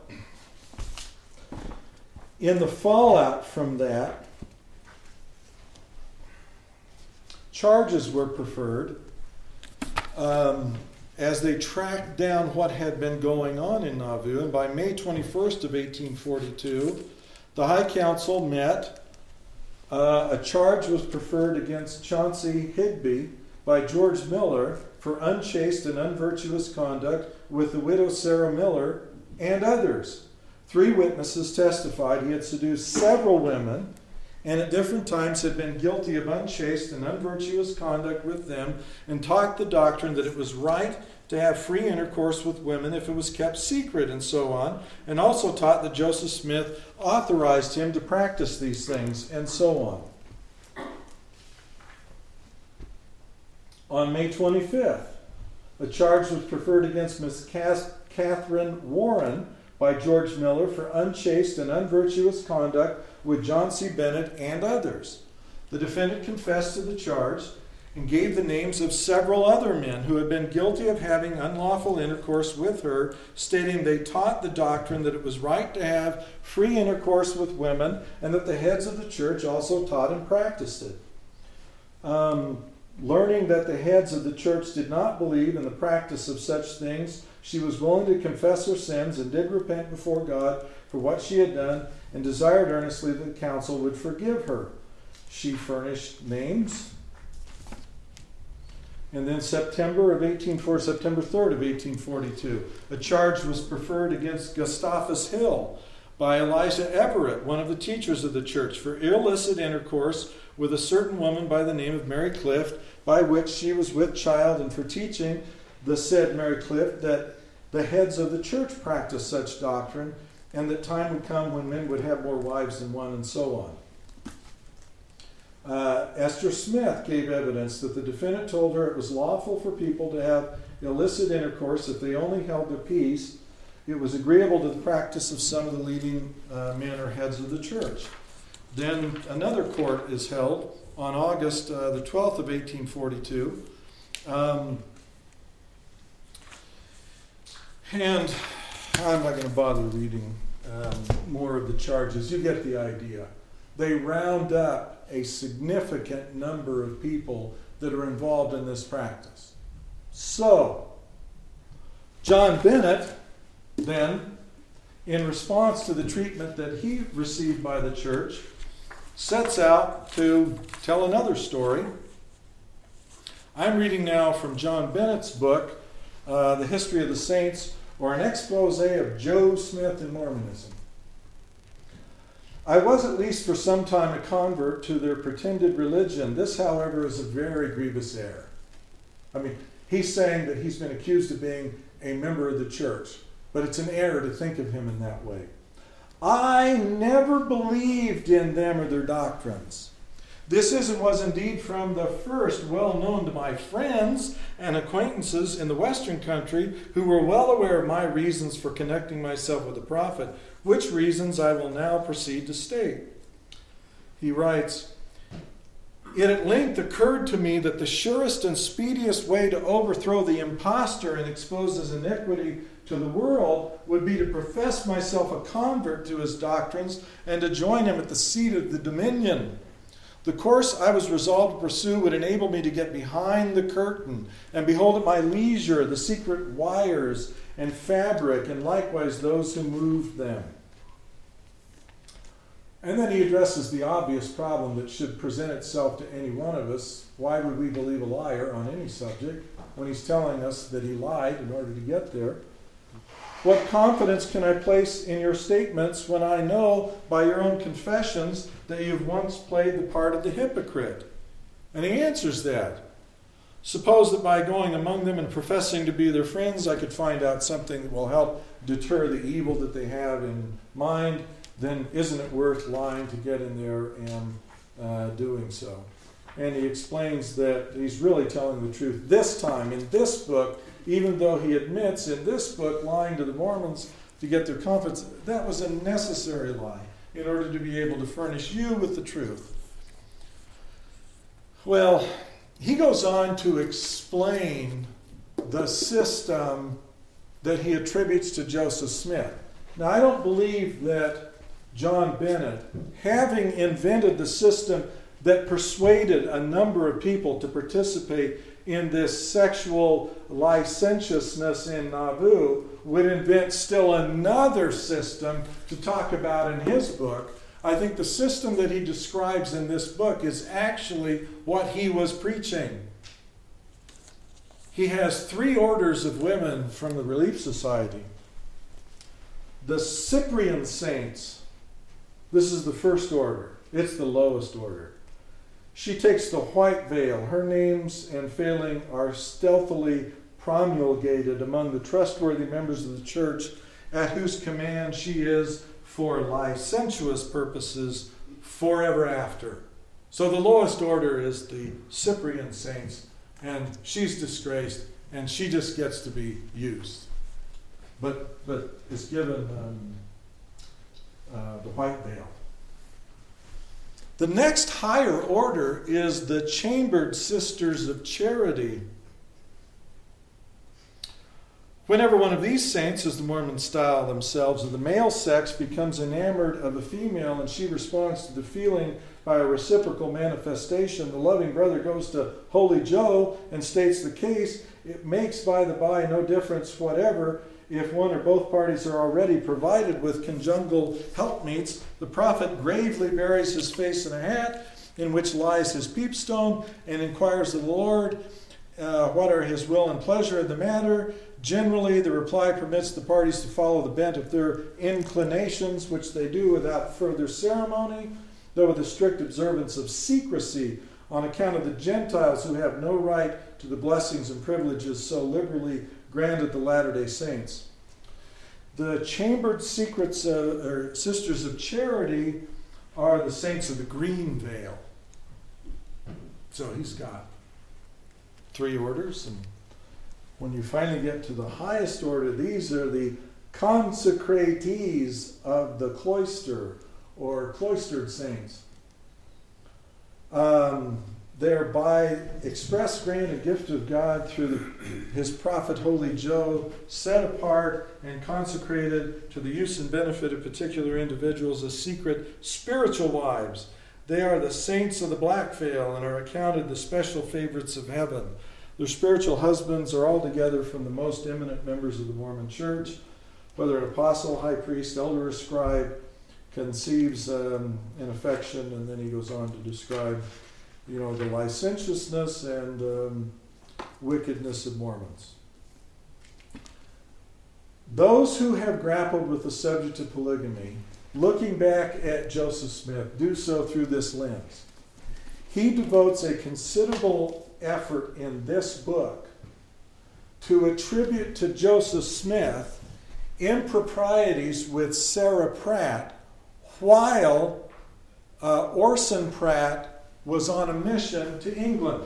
Speaker 1: in the fallout from that, charges were preferred as they tracked down what had been going on in Nauvoo. And by May 21st of 1842, the High Council met. A charge was preferred against Chauncey Higby by George Miller for unchaste and unvirtuous conduct with the widow Sarah Miller and others. 3 witnesses testified he had seduced several women and at different times had been guilty of unchaste and unvirtuous conduct with them and taught the doctrine that it was right to have free intercourse with women if it was kept secret and so on, and also taught that Joseph Smith authorized him to practice these things and so on. On May 25th, a charge was preferred against Miss Catherine Warren by George Miller for unchaste and unvirtuous conduct with John C. Bennett and others. The defendant confessed to the charge, and gave the names of several other men who had been guilty of having unlawful intercourse with her, stating they taught the doctrine that it was right to have free intercourse with women, and that the heads of the church also taught and practiced it. Learning that the heads of the church did not believe in the practice of such things, she was willing to confess her sins and did repent before God for what she had done, and desired earnestly that the council would forgive her. She furnished names. And then September 3rd of 1842, a charge was preferred against Gustavus Hill by Elijah Everett, one of the teachers of the church, for illicit intercourse with a certain woman by the name of Mary Clift, by which she was with child, and for teaching the said Mary Clift that the heads of the church practiced such doctrine, and that time would come when men would have more wives than one, and so on. Esther Smith gave evidence that the defendant told her it was lawful for people to have illicit intercourse if they only held their peace. It was agreeable to the practice of some of the leading men or heads of the church. Then another court is held on August the 12th of 1842. And I'm not going to bother reading more of the charges. You get the idea. They round up a significant number of people that are involved in this practice. So, John Bennett, then, in response to the treatment that he received by the church, sets out to tell another story. I'm reading now from John Bennett's book, The History of the Saints, or an expose of Joe Smith and Mormonism. I was at least for some time a convert to their pretended religion. This, however, is a very grievous error. I mean, he's saying that he's been accused of being a member of the church, but it's an error to think of him in that way. I never believed in them or their doctrines. This is and was indeed from the first well known to my friends and acquaintances in the Western country, who were well aware of my reasons for connecting myself with the prophet, which reasons I will now proceed to state. He writes, "It at length occurred to me that the surest and speediest way to overthrow the impostor and expose his iniquity to the world would be to profess myself a convert to his doctrines and to join him at the seat of the dominion. The course I was resolved to pursue would enable me to get behind the curtain and behold at my leisure the secret wires and fabric, and likewise those who moved them." And then he addresses the obvious problem that should present itself to any one of us. Why would we believe a liar on any subject when he's telling us that he lied in order to get there? What confidence can I place in your statements when I know by your own confessions that you've once played the part of the hypocrite? And he answers that. Suppose that by going among them and professing to be their friends, I could find out something that will help deter the evil that they have in mind, then isn't it worth lying to get in there and doing so? And he explains that he's really telling the truth this time in this book, even though he admits in this book lying to the Mormons to get their confidence. That was a necessary lie in order to be able to furnish you with the truth. Well, he goes on to explain the system that he attributes to Joseph Smith. Now, I don't believe that John Bennett, having invented the system that persuaded a number of people to participate in this sexual licentiousness in Nauvoo, would invent still another system to talk about in his book. I think the system that he describes in this book is actually what he was preaching. He has 3 orders of women from the Relief Society. The Cyprian saints, this is the first order. It's the lowest order. She takes the white veil. Her names and failing are stealthily promulgated among the trustworthy members of the church, at whose command she is, for licentious purposes, forever after. So the lowest order is the Cyprian saints, and she's disgraced, and she just gets to be used. But is given the white veil. The next higher order is the chambered sisters of charity. Whenever one of these saints, as the Mormons style themselves, of the male sex becomes enamored of a female and she responds to the feeling by a reciprocal manifestation, the loving brother goes to Holy Joe and states the case. It makes, by the by, no difference whatever if one or both parties are already provided with conjugal helpmeets. The prophet gravely buries his face in a hat in which lies his peepstone and inquires of the Lord what are his will and pleasure in the matter. Generally, the reply permits the parties to follow the bent of their inclinations, which they do without further ceremony, though with a strict observance of secrecy on account of the Gentiles who have no right to the blessings and privileges so liberally granted the Latter-day Saints. The chambered secrets or sisters of charity are the saints of the green veil. So he's got 3 orders, and when you finally get to the highest order, these are the consecratees of the cloister, or cloistered saints. They're by express grant and gift of God through his prophet Holy Joe, set apart and consecrated to the use and benefit of particular individuals as secret spiritual wives. They are the saints of the black veil and are accounted the special favorites of heaven. Their spiritual husbands are altogether from the most eminent members of the Mormon Church, whether an apostle, high priest, elder, or scribe, conceives an affection, and then he goes on to describe, the licentiousness and wickedness of Mormons. Those who have grappled with the subject of polygamy, looking back at Joseph Smith, do so through this lens. He devotes a considerable effort in this book to attribute to Joseph Smith improprieties with Sarah Pratt while Orson Pratt was on a mission to England.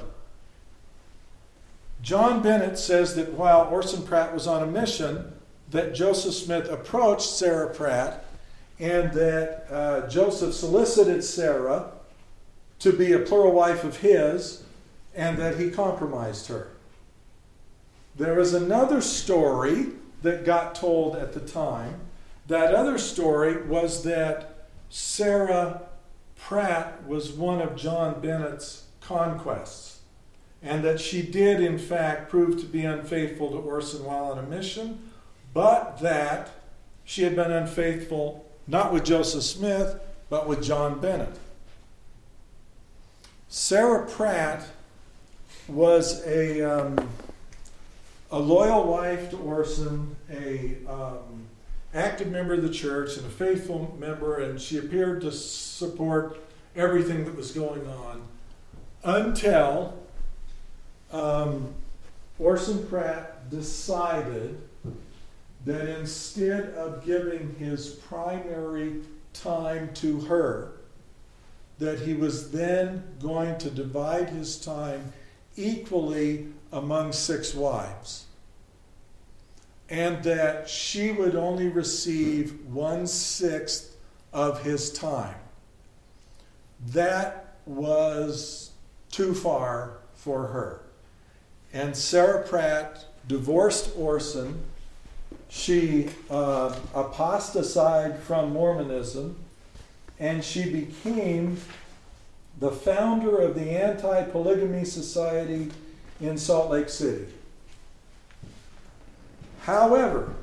Speaker 1: John Bennett says that while Orson Pratt was on a mission, that Joseph Smith approached Sarah Pratt and that Joseph solicited Sarah to be a plural wife of his and that he compromised her. There is another story that got told at the time. That other story was that Sarah Pratt was one of John Bennett's conquests, and that she did, in fact, prove to be unfaithful to Orson while on a mission, but that she had been unfaithful not with Joseph Smith, but with John Bennett. Sarah Pratt was a loyal wife to Orson, a active member of the church and a faithful member, and she appeared to support everything that was going on until Orson Pratt decided that instead of giving his primary time to her, that he was then going to divide his time equally among 6 wives, and that she would only receive 1/6 of his time. That was too far for her. And Sarah Pratt divorced Orson. She apostatized from Mormonism, and she became the founder of the Anti-Polygamy Society in Salt Lake City. However,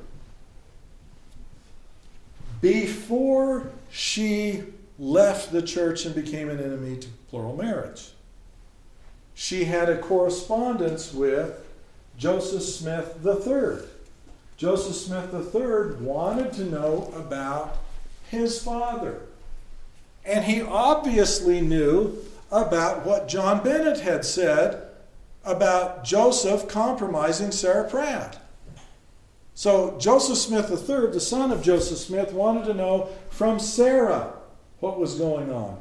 Speaker 1: before she left the church and became an enemy to plural marriage, she had a correspondence with Joseph Smith III. Joseph Smith III wanted to know about his father. And he obviously knew about what John Bennett had said about Joseph compromising Sarah Pratt. So Joseph Smith III, the son of Joseph Smith, wanted to know from Sarah what was going on.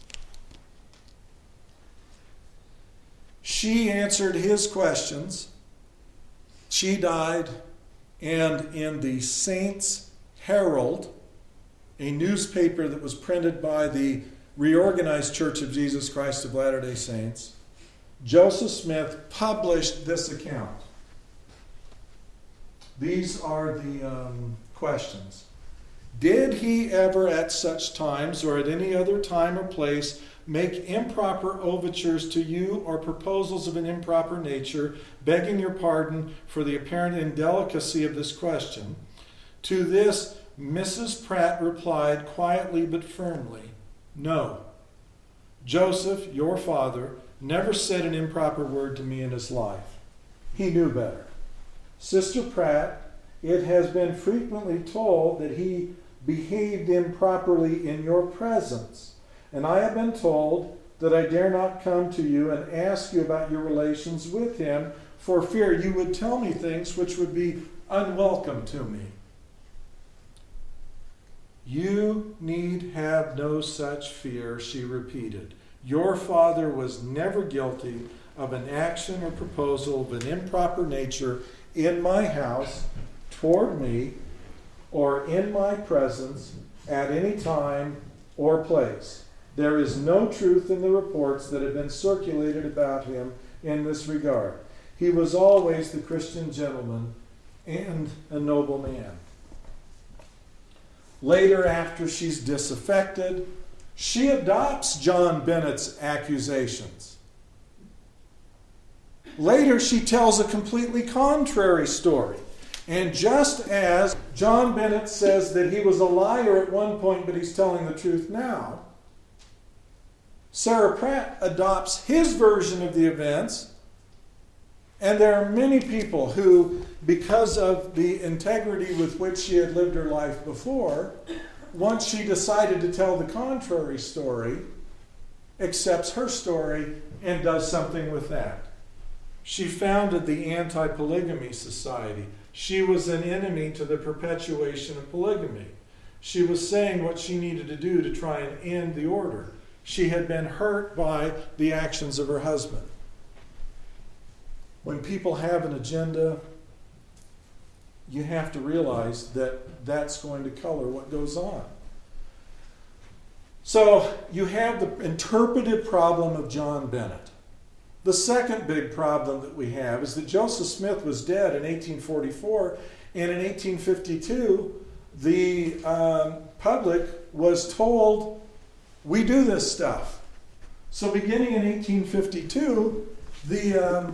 Speaker 1: She answered his questions. She died, and in the Saints Herald, a newspaper that was printed by the Reorganized Church of Jesus Christ of Latter-day Saints, Joseph Smith published this account. These are the questions. Did he ever at such times or at any other time or place make improper overtures to you or proposals of an improper nature, begging your pardon for the apparent indelicacy of this question? To this, Mrs. Pratt replied quietly but firmly, no. Joseph, your father, never said an improper word to me in his life. He knew better. Sister Pratt, it has been frequently told that he behaved improperly in your presence, and I have been told that I dare not come to you and ask you about your relations with him for fear you would tell me things which would be unwelcome to me. You need have no such fear, she repeated. Your father was never guilty of an action or proposal of an improper nature in my house, toward me, or in my presence at any time or place. There is no truth in the reports that have been circulated about him in this regard. He was always the Christian gentleman and a noble man. Later, after she's disaffected, she adopts John Bennett's accusations. Later, she tells a completely contrary story. And just as John Bennett says that he was a liar at one point, but he's telling the truth now, Sarah Pratt adopts his version of the events. And there are many people who, because of the integrity with which she had lived her life before, once she decided to tell the contrary story, accepts her story and does something with that. She founded the Anti-Polygamy Society. She was an enemy to the perpetuation of polygamy. She was saying what she needed to do to try and end the order. She had been hurt by the actions of her husband. When people have an agenda, you have to realize that that's going to color what goes on. So you have the interpretive problem of John Bennett. The second big problem that we have is that Joseph Smith was dead in 1844, and in 1852, the public was told, we do this stuff. So beginning in 1852, the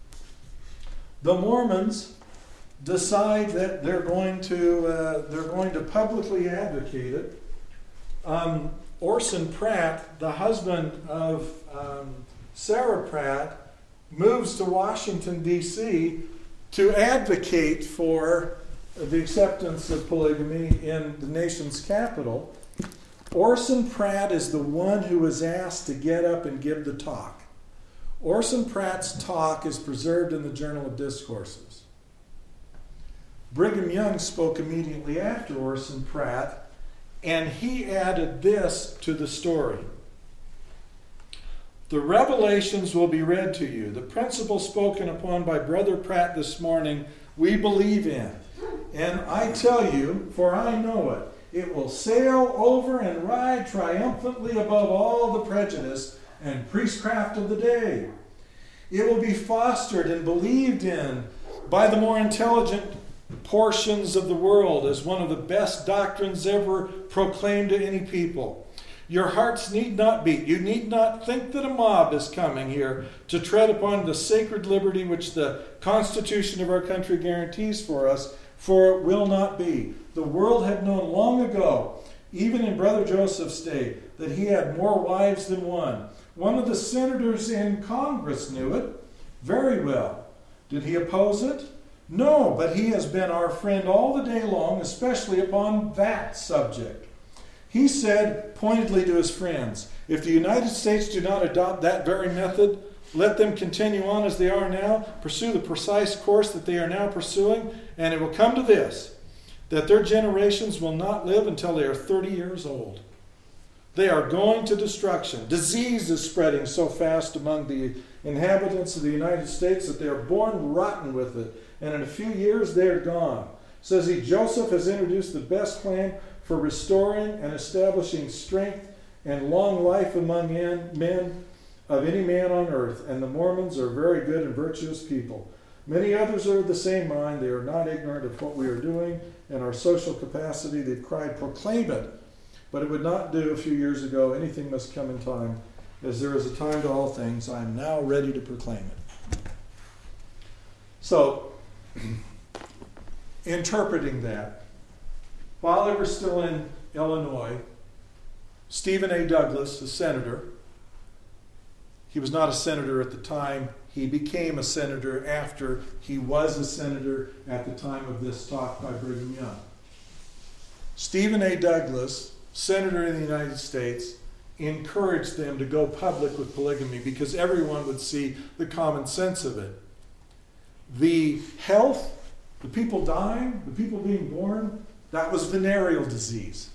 Speaker 1: Mormons decide that they're going to publicly advocate it. Orson Pratt, the husband of Sarah Pratt, moves to Washington, D.C. to advocate for the acceptance of polygamy in the nation's capital. Orson Pratt is the one who was asked to get up and give the talk. Orson Pratt's talk is preserved in the Journal of Discourses. Brigham Young spoke immediately after Orson Pratt, and he added this to the story. The revelations will be read to you. The principle spoken upon by Brother Pratt this morning, we believe in. And I tell you, for I know it, it will sail over and ride triumphantly above all the prejudice and priestcraft of the day. It will be fostered and believed in by the more intelligent portions of the world as one of the best doctrines ever proclaimed to any people. Your hearts need not beat. You need not think that a mob is coming here to tread upon the sacred liberty which the Constitution of our country guarantees for us, for it will not be. The world had known long ago, even in Brother Joseph's day, that he had more wives than one. One of the senators in Congress knew it very well. Did he oppose it? No, but he has been our friend all the day long, especially upon that subject. He said pointedly to his friends, if the United States do not adopt that very method, let them continue on as they are now, pursue the precise course that they are now pursuing, and it will come to this, that their generations will not live until they are 30 years old. They are going to destruction. Disease is spreading so fast among the inhabitants of the United States that they are born rotten with it, and in a few years they are gone. Says he, Joseph has introduced the best plan for restoring and establishing strength and long life among men of any man on earth. And the Mormons are very good and virtuous people. Many others are of the same mind. They are not ignorant of what we are doing and our social capacity. They've cried, proclaim it. But it would not do a few years ago. Anything must come in time. As there is a time to all things, I am now ready to proclaim it. So, interpreting that, while they were still in Illinois, Stephen A. Douglas, a senator, he was not a senator at the time. He became a senator after he was a senator at the time of this talk by Brigham Young. Stephen A. Douglas, senator in the United States, encouraged them to go public with polygamy because everyone would see the common sense of it. The health, the people dying, the people being born, that was venereal disease.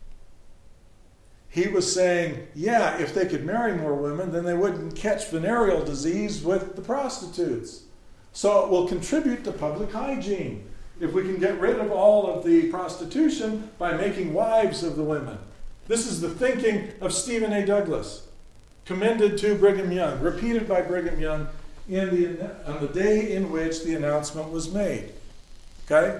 Speaker 1: He was saying, yeah, if they could marry more women, then they wouldn't catch venereal disease with the prostitutes. So it will contribute to public hygiene if we can get rid of all of the prostitution by making wives of the women. This is the thinking of Stephen A. Douglas, commended to Brigham Young, repeated by Brigham Young on the day in which the announcement was made. Okay?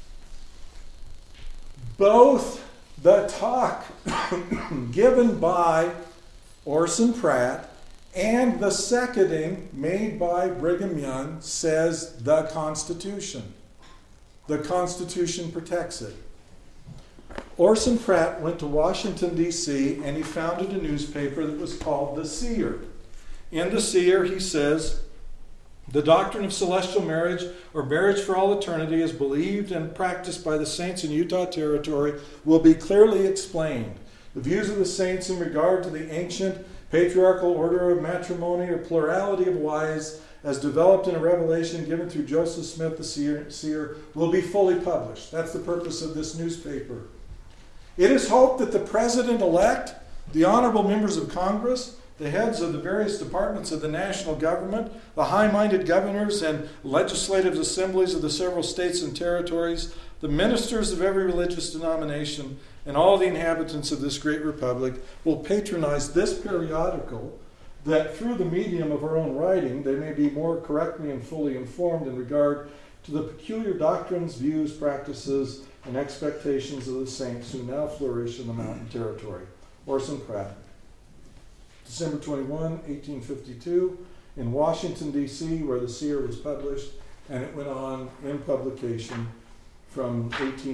Speaker 1: Both the talk given by Orson Pratt and the seconding made by Brigham Young says the Constitution. The Constitution protects it. Orson Pratt went to Washington, D.C., and he founded a newspaper that was called The Seer. In The Seer, he says, the doctrine of celestial marriage, or marriage for all eternity, as believed and practiced by the saints in Utah Territory, will be clearly explained. The views of the saints in regard to the ancient patriarchal order of matrimony or plurality of wives, as developed in a revelation given through Joseph Smith the Seer, will be fully published. That's the purpose of this newspaper. It is hoped that the President-elect, the honorable members of Congress, the heads of the various departments of the national government, the high-minded governors and legislative assemblies of the several states and territories, the ministers of every religious denomination, and all the inhabitants of this great republic will patronize this periodical, that through the medium of our own writing they may be more correctly and fully informed in regard to the peculiar doctrines, views, practices, and expectations of the saints who now flourish in the mountain territory. Orson Pratt. December 21, 1852, in Washington, D.C., where The Seer was published, and it went on in publication from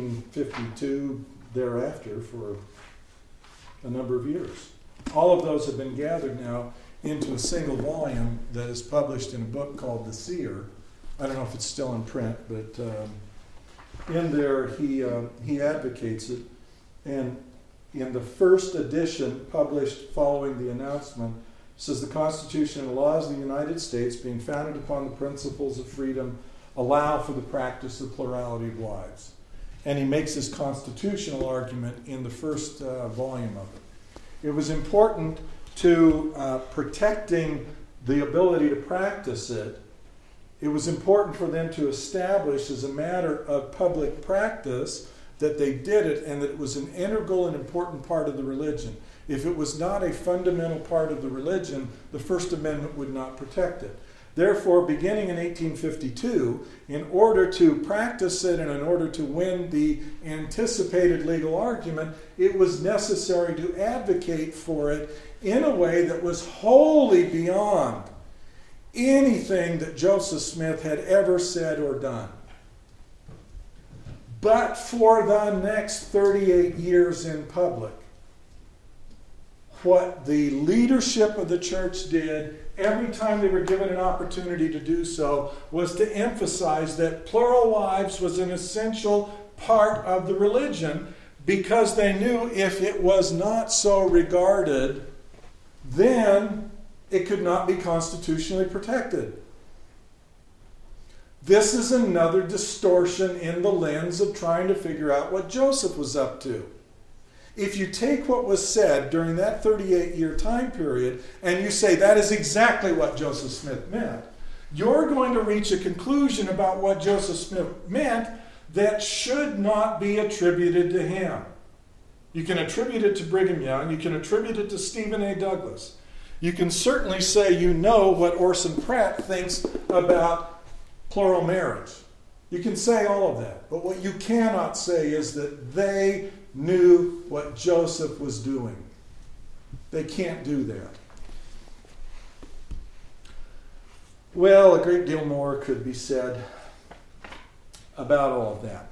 Speaker 1: 1852 thereafter for a number of years. All of those have been gathered now into a single volume that is published in a book called The Seer. I don't know if it's still in print, but in there he advocates it. And in the first edition published following the announcement, it says the Constitution and laws of the United States, being founded upon the principles of freedom, allow for the practice of plurality of wives. And he makes his constitutional argument in the first volume of it. It was important to protecting the ability to practice it. It was important for them to establish as a matter of public practice that they did it and that it was an integral and important part of the religion. If it was not a fundamental part of the religion, the First Amendment would not protect it. Therefore, beginning in 1852, in order to practice it and in order to win the anticipated legal argument, it was necessary to advocate for it in a way that was wholly beyond anything that Joseph Smith had ever said or done. But for the next 38 years in public, what the leadership of the church did every time they were given an opportunity to do so was to emphasize that plural wives was an essential part of the religion, because they knew if it was not so regarded, then it could not be constitutionally protected. This is another distortion in the lens of trying to figure out what Joseph was up to. If you take what was said during that 38-year time period and you say that is exactly what Joseph Smith meant, you're going to reach a conclusion about what Joseph Smith meant that should not be attributed to him. You can attribute it to Brigham Young. You can attribute it to Stephen A. Douglas. You can certainly say you know what Orson Pratt thinks about plural marriage. You can say all of that. But what you cannot say is that they knew what Joseph was doing. They can't do that. Well, a great deal more could be said about all of that.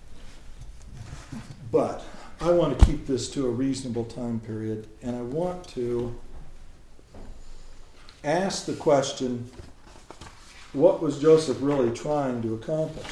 Speaker 1: But I want to keep this to a reasonable time period, and I want to ask the question, what was Joseph really trying to accomplish?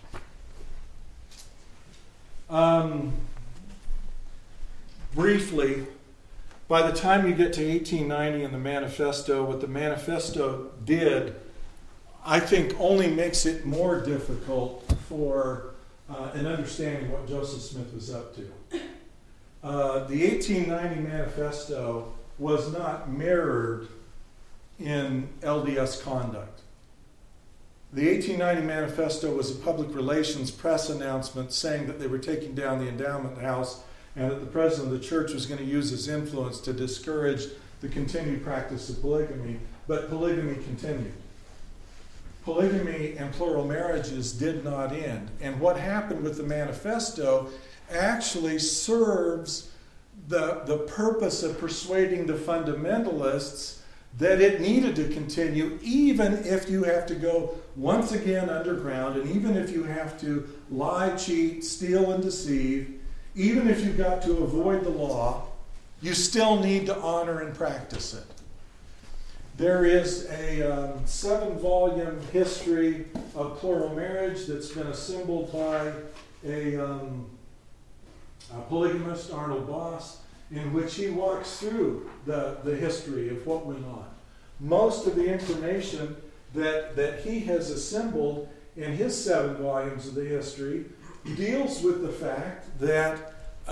Speaker 1: Briefly, by the time you get to 1890 and the Manifesto, what the Manifesto did, I think, only makes it more difficult for an understanding what Joseph Smith was up to. The 1890 Manifesto was not mirrored in LDS conduct. The 1890 Manifesto was a public relations press announcement saying that they were taking down the endowment house and that the president of the church was going to use his influence to discourage the continued practice of polygamy, but polygamy continued. Polygamy and plural marriages did not end. And what happened with the Manifesto actually serves the purpose of persuading the fundamentalists that it needed to continue, even if you have to go once again underground, and even if you have to lie, cheat, steal, and deceive, even if you've got to avoid the law, you still need to honor and practice it. There is a 7-volume history of plural marriage that's been assembled by a polygamist, Arnold Boss, in which he walks through the history of what went on. Most of the information that he has assembled in his 7 volumes of the history deals with the fact that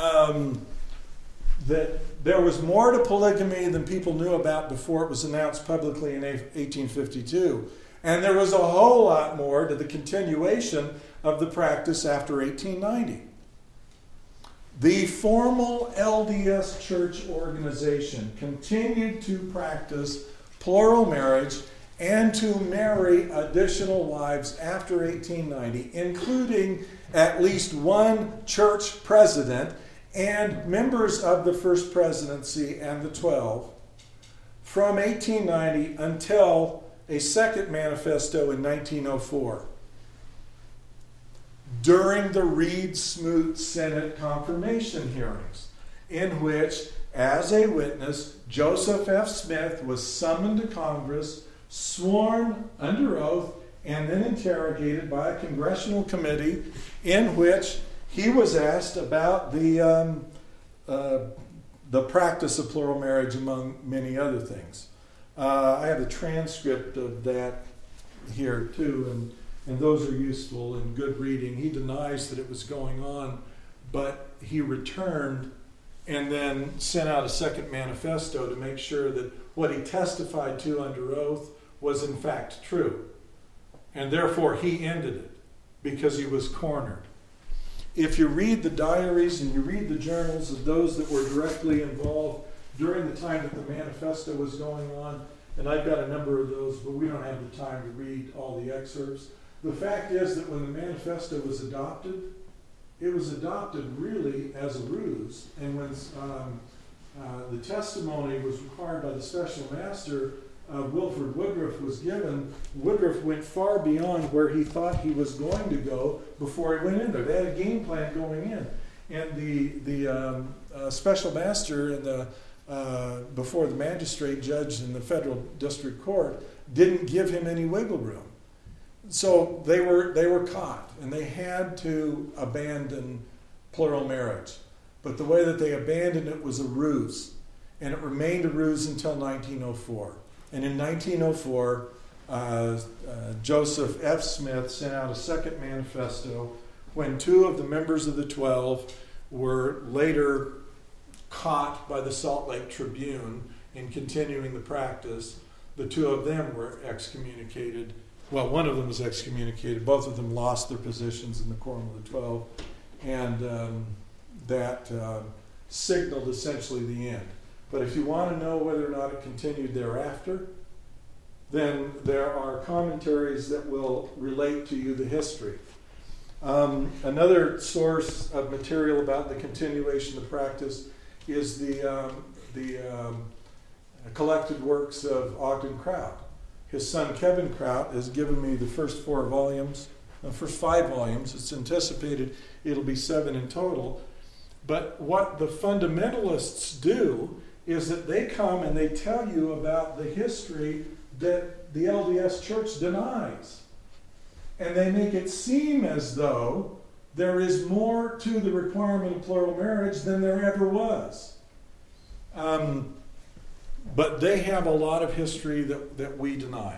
Speaker 1: that there was more to polygamy than people knew about before it was announced publicly in 1852. And there was a whole lot more to the continuation of the practice after 1890. The formal LDS church organization continued to practice plural marriage and to marry additional wives after 1890, including at least one church president and members of the First Presidency and the 12, from 1890 until a second manifesto in 1904. During the Reed-Smoot Senate confirmation hearings, in which, as a witness, Joseph F. Smith was summoned to Congress, sworn under oath, and then interrogated by a congressional committee in which he was asked about the practice of plural marriage, among many other things. I have a transcript of that here too, and those are useful and good reading. He denies that it was going on, but he returned and then sent out a second manifesto to make sure that what he testified to under oath was in fact true. And therefore he ended it because he was cornered. If you read the diaries and you read the journals of those that were directly involved during the time that the manifesto was going on, and I've got a number of those, but we don't have the time to read all the excerpts. The fact is that when the manifesto was adopted, it was adopted really as a ruse. And when the testimony was required by the special master, Wilford Woodruff was given, Woodruff went far beyond where he thought he was going to go before he went in there. They had a game plan going in. And the special master in before the magistrate judge in the federal district court didn't give him any wiggle room. So they were caught, and they had to abandon plural marriage. But the way that they abandoned it was a ruse, and it remained a ruse until 1904. And in 1904, Joseph F. Smith sent out a second manifesto when 2 of the members of the 12 were later caught by the Salt Lake Tribune in continuing the practice. The 2 of them were excommunicated. Well, one of them was excommunicated. Both of them lost their positions in the Quorum of the 12. And that signaled essentially the end. But if you want to know whether or not it continued thereafter, then there are commentaries that will relate to you the history. Another source of material about the continuation of practice is the collected works of Ogden Kraut. His son Kevin Kraut has given me the first 5 volumes. It's anticipated it'll be 7 in total. But what the fundamentalists do is that they come and they tell you about the history that the LDS Church denies. And they make it seem as though there is more to the requirement of plural marriage than there ever was. But they have a lot of history that we deny.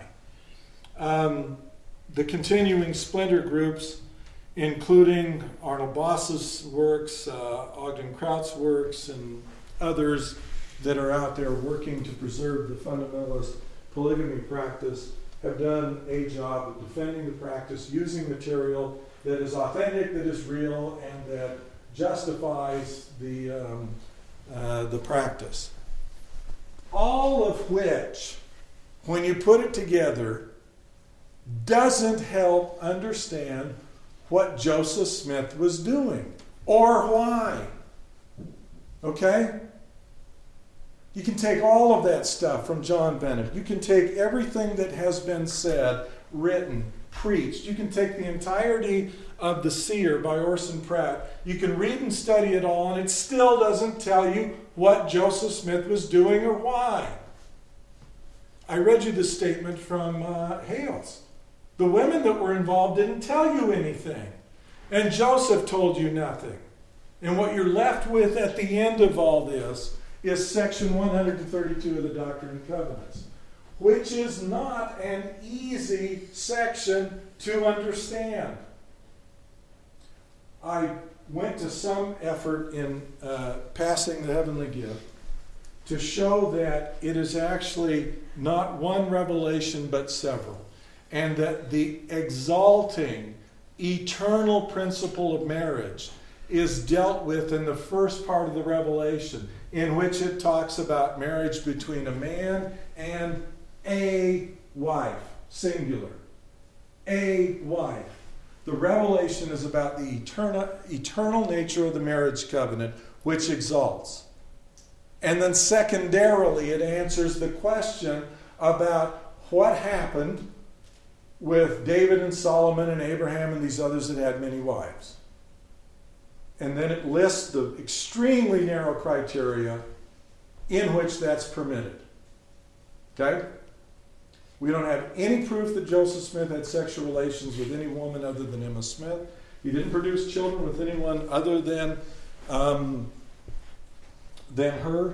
Speaker 1: The continuing splinter groups, including Arnold Boss's works, Ogden Kraut's works, and others that are out there working to preserve the fundamentalist polygamy practice, have done a job of defending the practice using material that is authentic, that is real, and that justifies the practice. All of which, when you put it together, doesn't help understand what Joseph Smith was doing or why. Okay? You can take all of that stuff from John Bennett. You can take everything that has been said, written, preached. You can take the entirety of The Seer by Orson Pratt. You can read and study it all, and it still doesn't tell you what Joseph Smith was doing or why. I read you the statement from Hales. The women that were involved didn't tell you anything. And Joseph told you nothing. And what you're left with at the end of all this is section 132 of the Doctrine and Covenants, which is not an easy section to understand. I went to some effort in passing the heavenly gift to show that it is actually not one revelation but several, and that the exalting eternal principle of marriage is dealt with in the first part of the revelation, in which it talks about marriage between a man and a wife, singular. A wife. The revelation is about the eternal nature of the marriage covenant, which exalts. And then secondarily, it answers the question about what happened with David and Solomon and Abraham and these others that had many wives. And then it lists the extremely narrow criteria in which that's permitted. Okay? We don't have any proof that Joseph Smith had sexual relations with any woman other than Emma Smith. He didn't produce children with anyone other than her.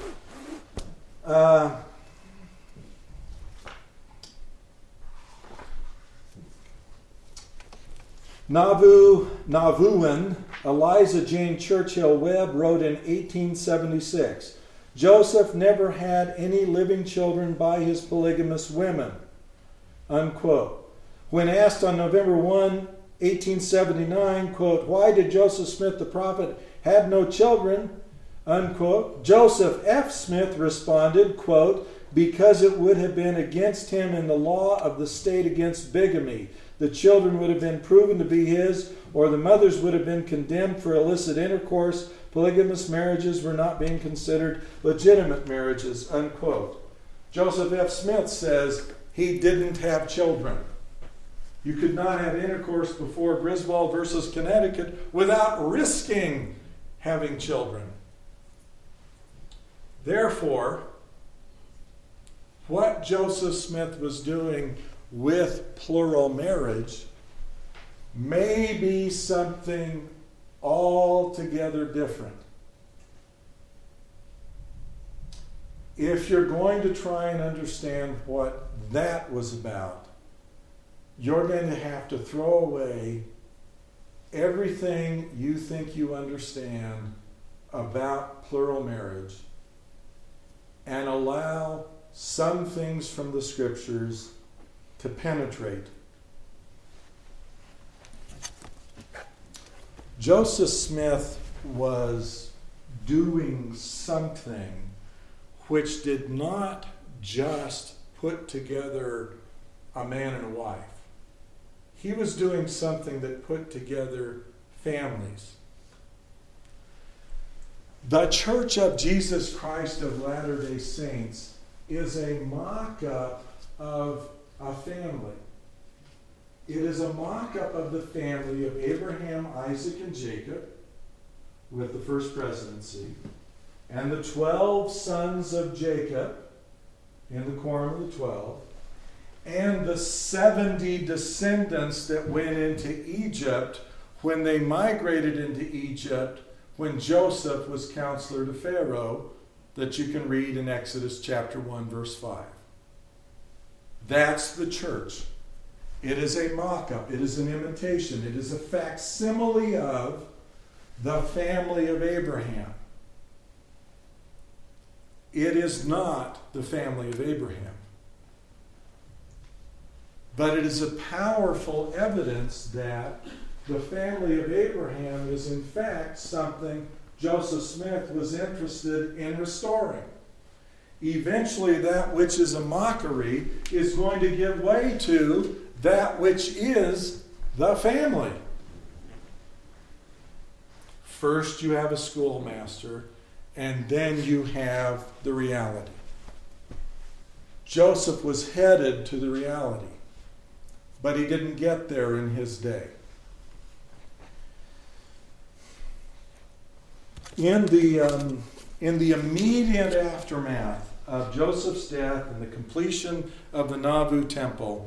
Speaker 1: Nauvooan Eliza Jane Churchill Webb wrote in 1876, Joseph never had any living children by his polygamous women, unquote. When asked on November 1, 1879, quote, why did Joseph Smith the prophet have no children, unquote, Joseph F. Smith responded, quote, because it would have been against him in the law of the state against bigamy. The children would have been proven to be his, or the mothers would have been condemned for illicit intercourse. Polygamous marriages were not being considered legitimate marriages, unquote. Joseph F. Smith says he didn't have children. You could not have intercourse before Griswold versus Connecticut without risking having children. Therefore, what Joseph Smith was doing with plural marriage may be something altogether different. If you're going to try and understand what that was about, you're going to have to throw away everything you think you understand about plural marriage and allow some things from the scriptures to penetrate. Joseph Smith was doing something which did not just put together a man and a wife. He was doing something that put together families. The Church of Jesus Christ of Latter-day Saints is a mock-up of a family. It is a mock-up of the family of Abraham, Isaac, and Jacob with the first presidency, and the 12 sons of Jacob in the Quorum of the 12, and the 70 descendants that went into Egypt when they migrated into Egypt when Joseph was counselor to Pharaoh, that you can read in Exodus chapter 1, verse 5. That's the church. It is a mock-up. It is an imitation. It is a facsimile of the family of Abraham. It is not the family of Abraham. But it is a powerful evidence that the family of Abraham is in fact something Joseph Smith was interested in restoring. Eventually, that which is a mockery is going to give way to that which is the family. First, you have a schoolmaster, and then you have the reality. Joseph was headed to the reality, but he didn't get there in his day. In the immediate aftermath of Joseph's death and the completion of the Nauvoo temple,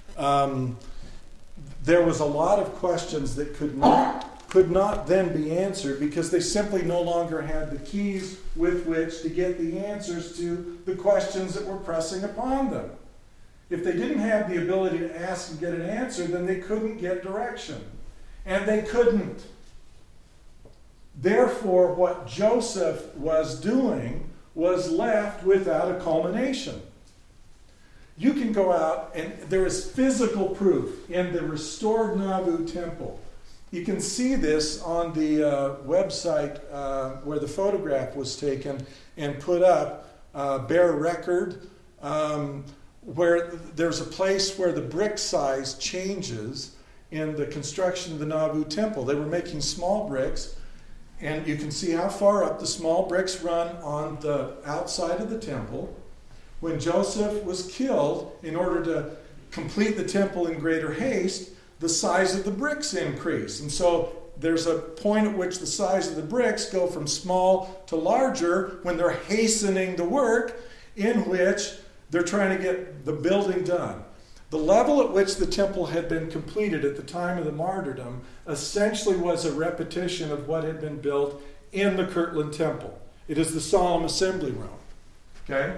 Speaker 1: there was a lot of questions that could not then be answered because they simply no longer had the keys with which to get the answers to the questions that were pressing upon them. If they didn't have the ability to ask and get an answer, then they couldn't get direction. And they couldn't. Therefore, what Joseph was doing was left without a culmination. You can go out, and there is physical proof in the restored Nauvoo temple. You can see this on the website where the photograph was taken and put up, Bear Record, where there's a place where the brick size changes in the construction of the Nauvoo temple. They were making small bricks, and you can see how far up the small bricks run on the outside of the temple. When Joseph was killed, in order to complete the temple in greater haste, the size of the bricks increased. And so there's a point at which the size of the bricks go from small to larger when they're hastening the work, in which they're trying to get the building done. The level at which the temple had been completed at the time of the martyrdom essentially was a repetition of what had been built in the Kirtland Temple. It is the solemn assembly room. Okay?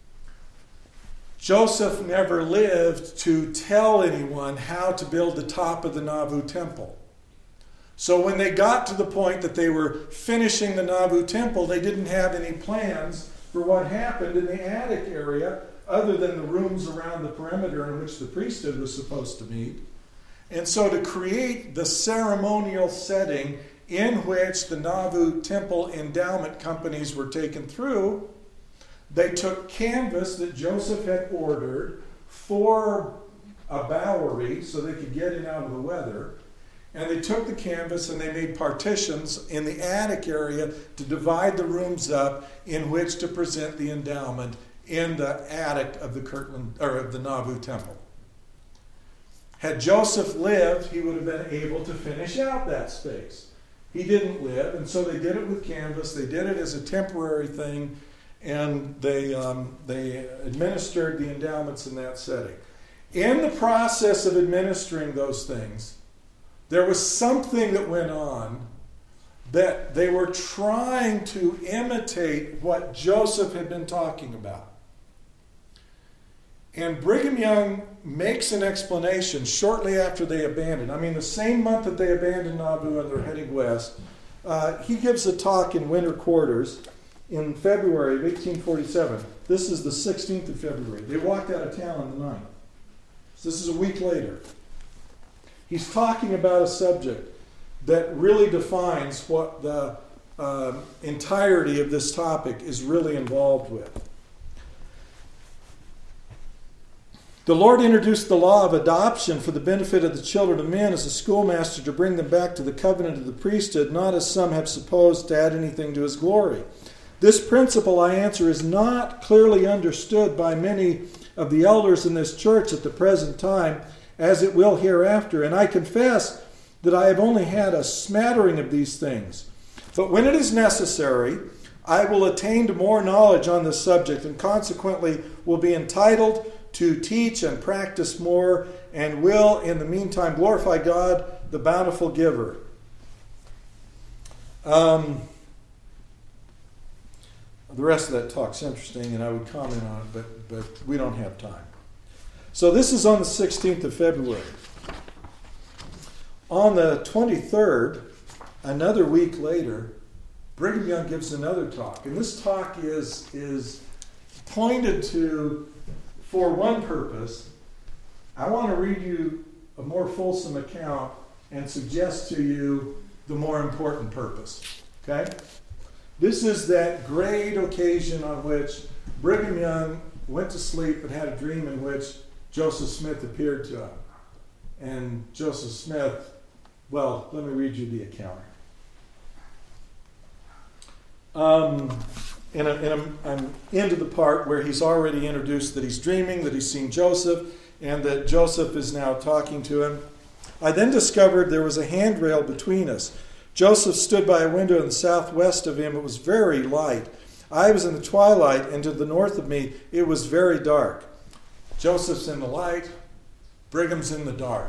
Speaker 1: Joseph never lived to tell anyone how to build the top of the Nauvoo temple. So when they got to the point that they were finishing the Nauvoo temple, they didn't have any plans for what happened in the attic area other than the rooms around the perimeter in which the priesthood was supposed to meet. And so to create the ceremonial setting in which the Nauvoo temple endowment companies were taken through, they took canvas that Joseph had ordered for a bowery so they could get in out of the weather, and they took the canvas and they made partitions in the attic area to divide the rooms up in which to present the endowment in the attic of the Kirtland, or of the Nauvoo temple. Had Joseph lived, he would have been able to finish out that space. He didn't live, and so they did it with canvas. They did it as a temporary thing, and they administered the endowments in that setting. In the process of administering those things, there was something that went on that they were trying to imitate what Joseph had been talking about. And Brigham Young makes an explanation shortly after they abandoned. I mean, the same month that they abandoned Nauvoo and they're heading west, he gives a talk in winter quarters in February of 1847. This is the 16th of February. They walked out of town on the 9th. So this is a week later. He's talking about a subject that really defines what the entirety of this topic is really involved with. The Lord introduced the law of adoption for the benefit of the children of men as a schoolmaster to bring them back to the covenant of the priesthood, not as some have supposed to add anything to his glory. This principle, I answer, is not clearly understood by many of the elders in this church at the present time, as it will hereafter, and I confess that I have only had a smattering of these things. But when it is necessary, I will attain to more knowledge on this subject, and consequently will be entitled to teach and practice more, and will, in the meantime, glorify God, the bountiful giver. The rest of that talk's interesting, and I would comment on it, but we don't have time. So this is on the 16th of February. On the 23rd, another week later, Brigham Young gives another talk. And this talk is pointed to, for one purpose. I want to read you a more fulsome account and suggest to you the more important purpose. Okay? This is that great occasion on which Brigham Young went to sleep and had a dream in which Joseph Smith appeared to him. And Joseph Smith, well, let me read you the account. And I'm into the part where he's already introduced that he's dreaming, that he's seen Joseph, and that Joseph is now talking to him. I then discovered there was a handrail between us. Joseph stood by a window in the southwest of him. It was very light. I was in the twilight, and to the north of me it was very dark. Joseph's in the light, Brigham's in the dark.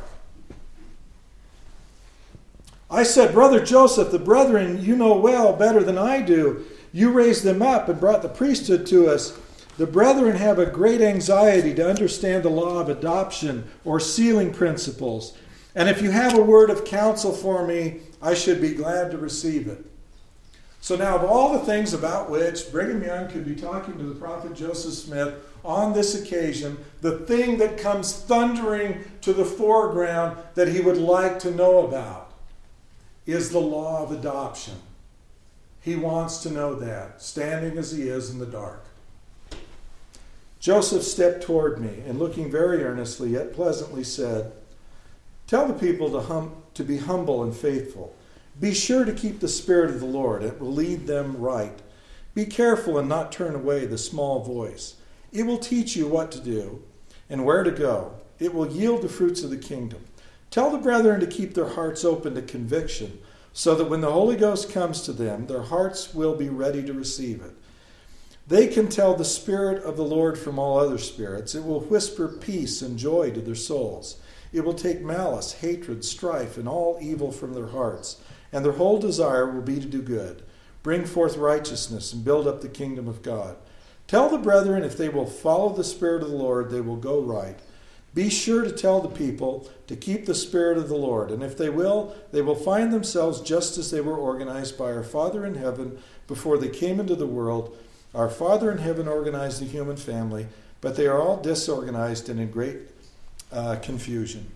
Speaker 1: I said, Brother Joseph, the brethren you know well, better than I do. You raised them up and brought the priesthood to us. The brethren have a great anxiety to understand the law of adoption or sealing principles. And if you have a word of counsel for me, I should be glad to receive it. So now, of all the things about which Brigham Young could be talking to the prophet Joseph Smith on this occasion, the thing that comes thundering to the foreground that he would like to know about is the law of adoption. He wants to know that, standing as he is in the dark. Joseph stepped toward me and, looking very earnestly yet pleasantly, said, Tell the people to be humble and faithful. Be sure to keep the Spirit of the Lord. It will lead them right. Be careful and not turn away the small voice. It will teach you what to do and where to go. It will yield the fruits of the kingdom. Tell the brethren to keep their hearts open to conviction, so that when the Holy Ghost comes to them, their hearts will be ready to receive it. They can tell the Spirit of the Lord from all other spirits. It will whisper peace and joy to their souls. It will take malice, hatred, strife, and all evil from their hearts, and their whole desire will be to do good, bring forth righteousness, and build up the kingdom of God. Tell the brethren if they will follow the Spirit of the Lord, they will go right. Be sure to tell the people to keep the Spirit of the Lord, and if they will find themselves just as they were organized by our Father in heaven before they came into the world. Our Father in heaven organized the human family, but they are all disorganized and in great confusion.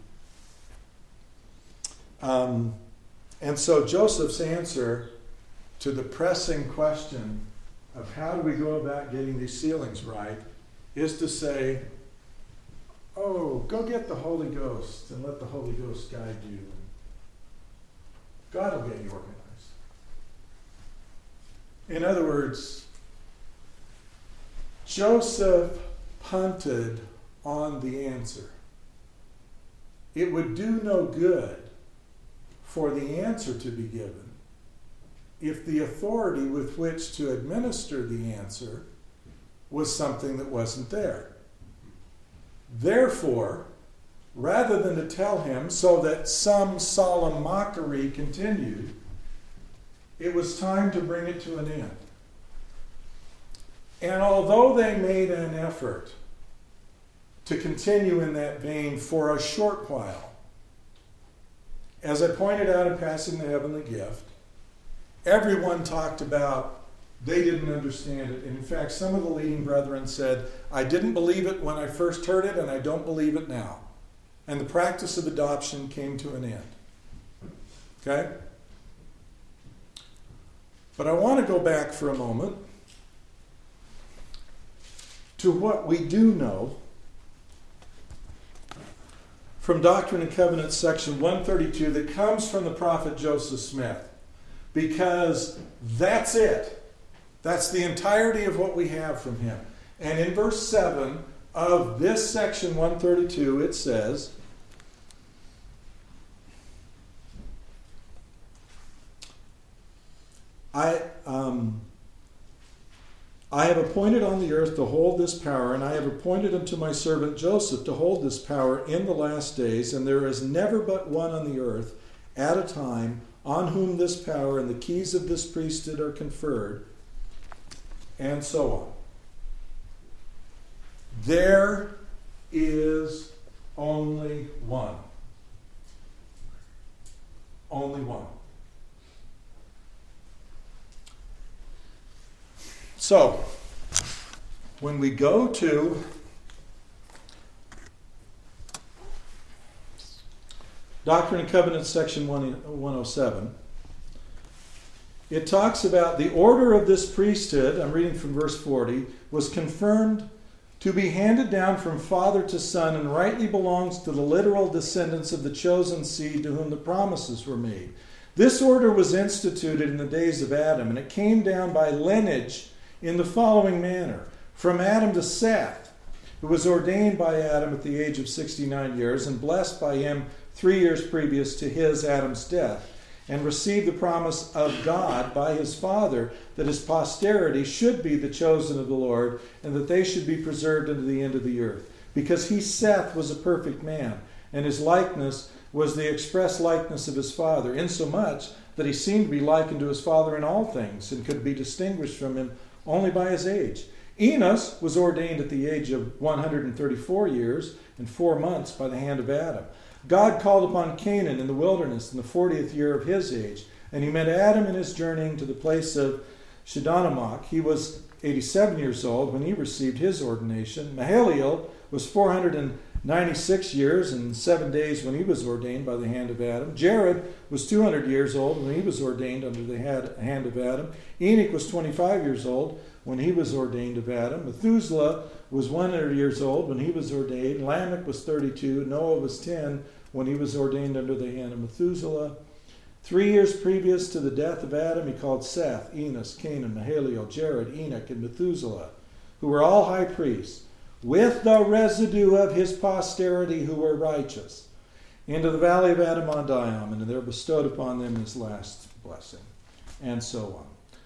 Speaker 1: And so Joseph's answer to the pressing question of how do we go about getting these sealings right is to say, oh, go get the Holy Ghost and let the Holy Ghost guide you. God will get you organized. In other words, Joseph punted on the answer. It would do no good for the answer to be given if the authority with which to administer the answer was something that wasn't there. Therefore, rather than to tell him so that some solemn mockery continued, it was time to bring it to an end. And although they made an effort to continue in that vein for a short while, as I pointed out in Passing the Heavenly Gift, everyone talked about they didn't understand it. And in fact, some of the leading brethren said, I didn't believe it when I first heard it, and I don't believe it now. And the practice of adoption came to an end. Okay? But I want to go back for a moment to what we do know from Doctrine and Covenants section 132 that comes from the prophet Joseph Smith. Because that's it. That's the entirety of what we have from him. And in verse 7 of this section 132, it says, I have appointed on the earth to hold this power, and I have appointed unto my servant Joseph to hold this power in the last days, and there is never but one on the earth at a time on whom this power and the keys of this priesthood are conferred, and so on. There is only one. Only one. So, when we go to Doctrine and Covenants section 107, it talks about the order of this priesthood, I'm reading from verse 40, was confirmed to be handed down from father to son and rightly belongs to the literal descendants of the chosen seed to whom the promises were made. This order was instituted in the days of Adam, and it came down by lineage in the following manner. From Adam to Seth, who was ordained by Adam at the age of 69 years and blessed by him 3 years previous to his, Adam's, death, and received the promise of God by his father that his posterity should be the chosen of the Lord and that they should be preserved unto the end of the earth. Because he, Seth, was a perfect man, and his likeness was the express likeness of his father, insomuch that he seemed to be likened to his father in all things and could be distinguished from him only by his age. Enos was ordained at the age of 134 years and 4 months by the hand of Adam. God called upon Canaan in the wilderness in the 40th year of his age, and he met Adam in his journeying to the place of Shedonamach. He was 87 years old when he received his ordination. Mahalalel was 496 years and 7 days when he was ordained by the hand of Adam. Jared was 200 years old when he was ordained under the hand of Adam. Enoch was 25 years old when he was ordained of Adam. Methuselah was 100 years old when he was ordained. Lamech was 32. Noah was 10 when he was ordained under the hand of Methuselah. 3 years previous to the death of Adam, he called Seth, Enos, Canaan, Mahalalel, Jared, Enoch, and Methuselah, who were all high priests, with the residue of his posterity who were righteous, into the valley of Adam-ondi-am, and there bestowed upon them his last blessing, and so on.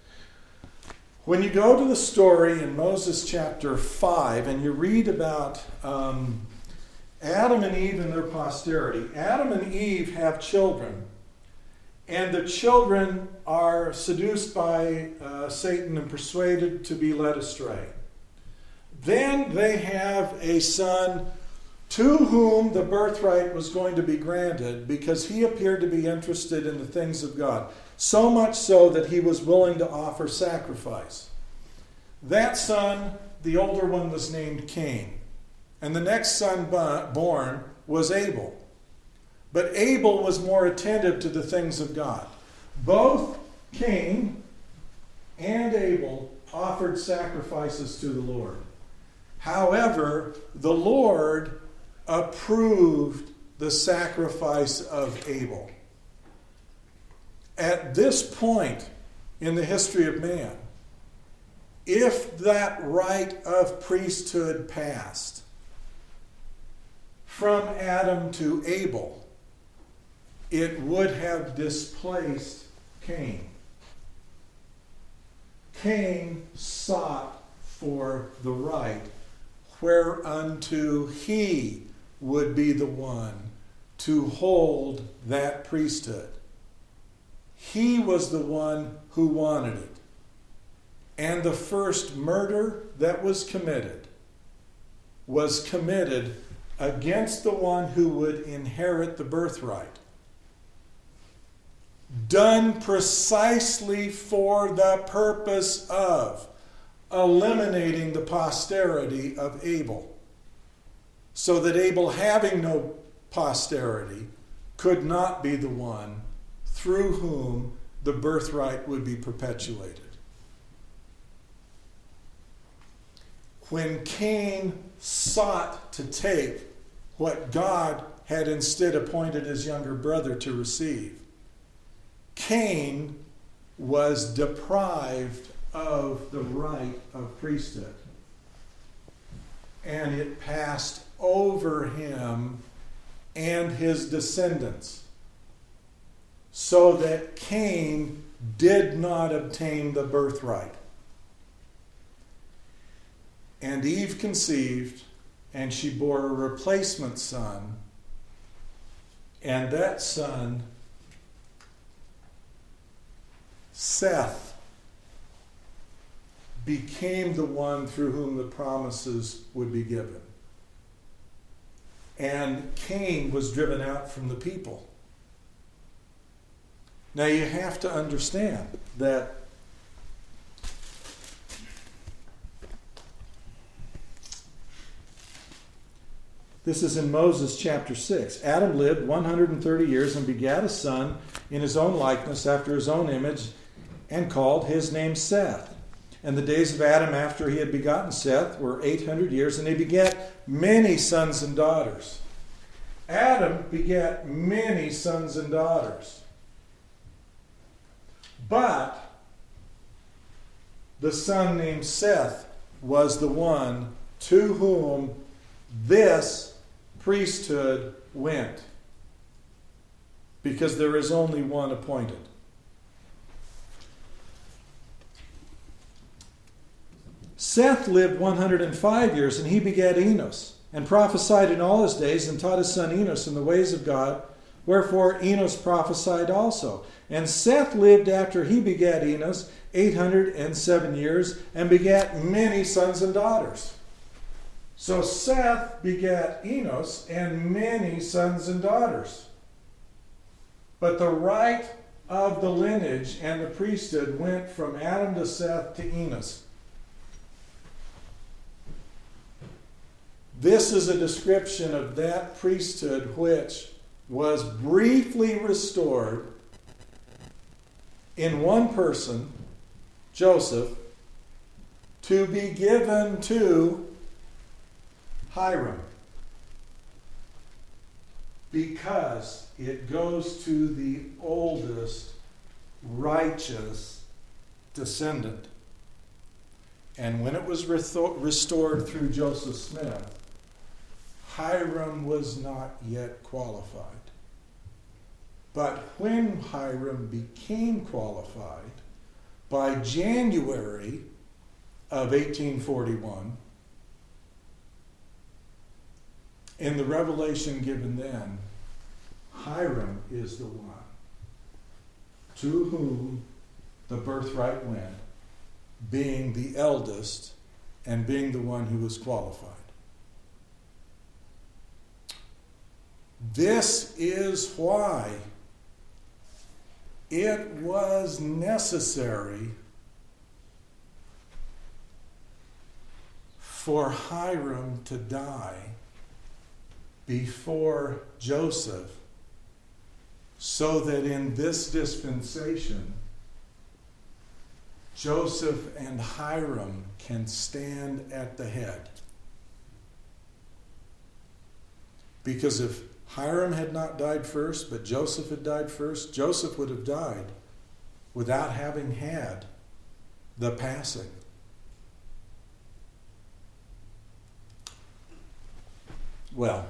Speaker 1: When you go to the story in Moses chapter 5 and you read about Adam and Eve and their posterity, Adam and Eve have children, and the children are seduced by Satan and persuaded to be led astray. Then they have a son to whom the birthright was going to be granted because he appeared to be interested in the things of God. So much so that he was willing to offer sacrifice. That son, the older one, was named Cain. And the next son born was Abel. But Abel was more attentive to the things of God. Both Cain and Abel offered sacrifices to the Lord. However, the Lord approved the sacrifice of Abel. At this point in the history of man, if that right of priesthood passed from Adam to Abel, it would have displaced Cain. Cain sought for the right whereunto he would be the one to hold that priesthood. He was the one who wanted it. And the first murder that was committed against the one who would inherit the birthright. Done precisely for the purpose of eliminating the posterity of Abel. So that Abel, having no posterity, could not be the one through whom the birthright would be perpetuated. When Cain sought to take what God had instead appointed his younger brother to receive, Cain was deprived of the right of priesthood. And it passed over him and his descendants, so that Cain did not obtain the birthright. And Eve conceived, and she bore a replacement son, and that son, Seth, became the one through whom the promises would be given. And Cain was driven out from the people. Now you have to understand that this is in Moses chapter 6. Adam lived 130 years and begat a son in his own likeness after his own image, and called his name Seth. And the days of Adam after he had begotten Seth were 800 years, and he begat many sons and daughters. Adam begat many sons and daughters. But the son named Seth was the one to whom this priesthood went, because there is only one appointed. Seth lived 105 years, and he begat Enos, and prophesied in all his days, and taught his son Enos in the ways of God. Wherefore Enos prophesied also. And Seth lived after he begat Enos 807 years, and begat many sons and daughters. So Seth begat Enos and many sons and daughters. But the right of the lineage and the priesthood went from Adam to Seth to Enos. This is a description of that priesthood which was briefly restored in one person, Joseph, to be given to Hiram, because it goes to the oldest righteous descendant. And when it was restored through Joseph Smith, Hiram was not yet qualified. But when Hiram became qualified, by January of 1841, in the revelation given then, Hiram is the one to whom the birthright went, being the eldest and being the one who was qualified. This is why it was necessary for Hiram to die before Joseph, so that in this dispensation, Joseph and Hiram can stand at the head. Because if Hiram had not died first, but Joseph had died first, Joseph would have died without having had the passing. Well,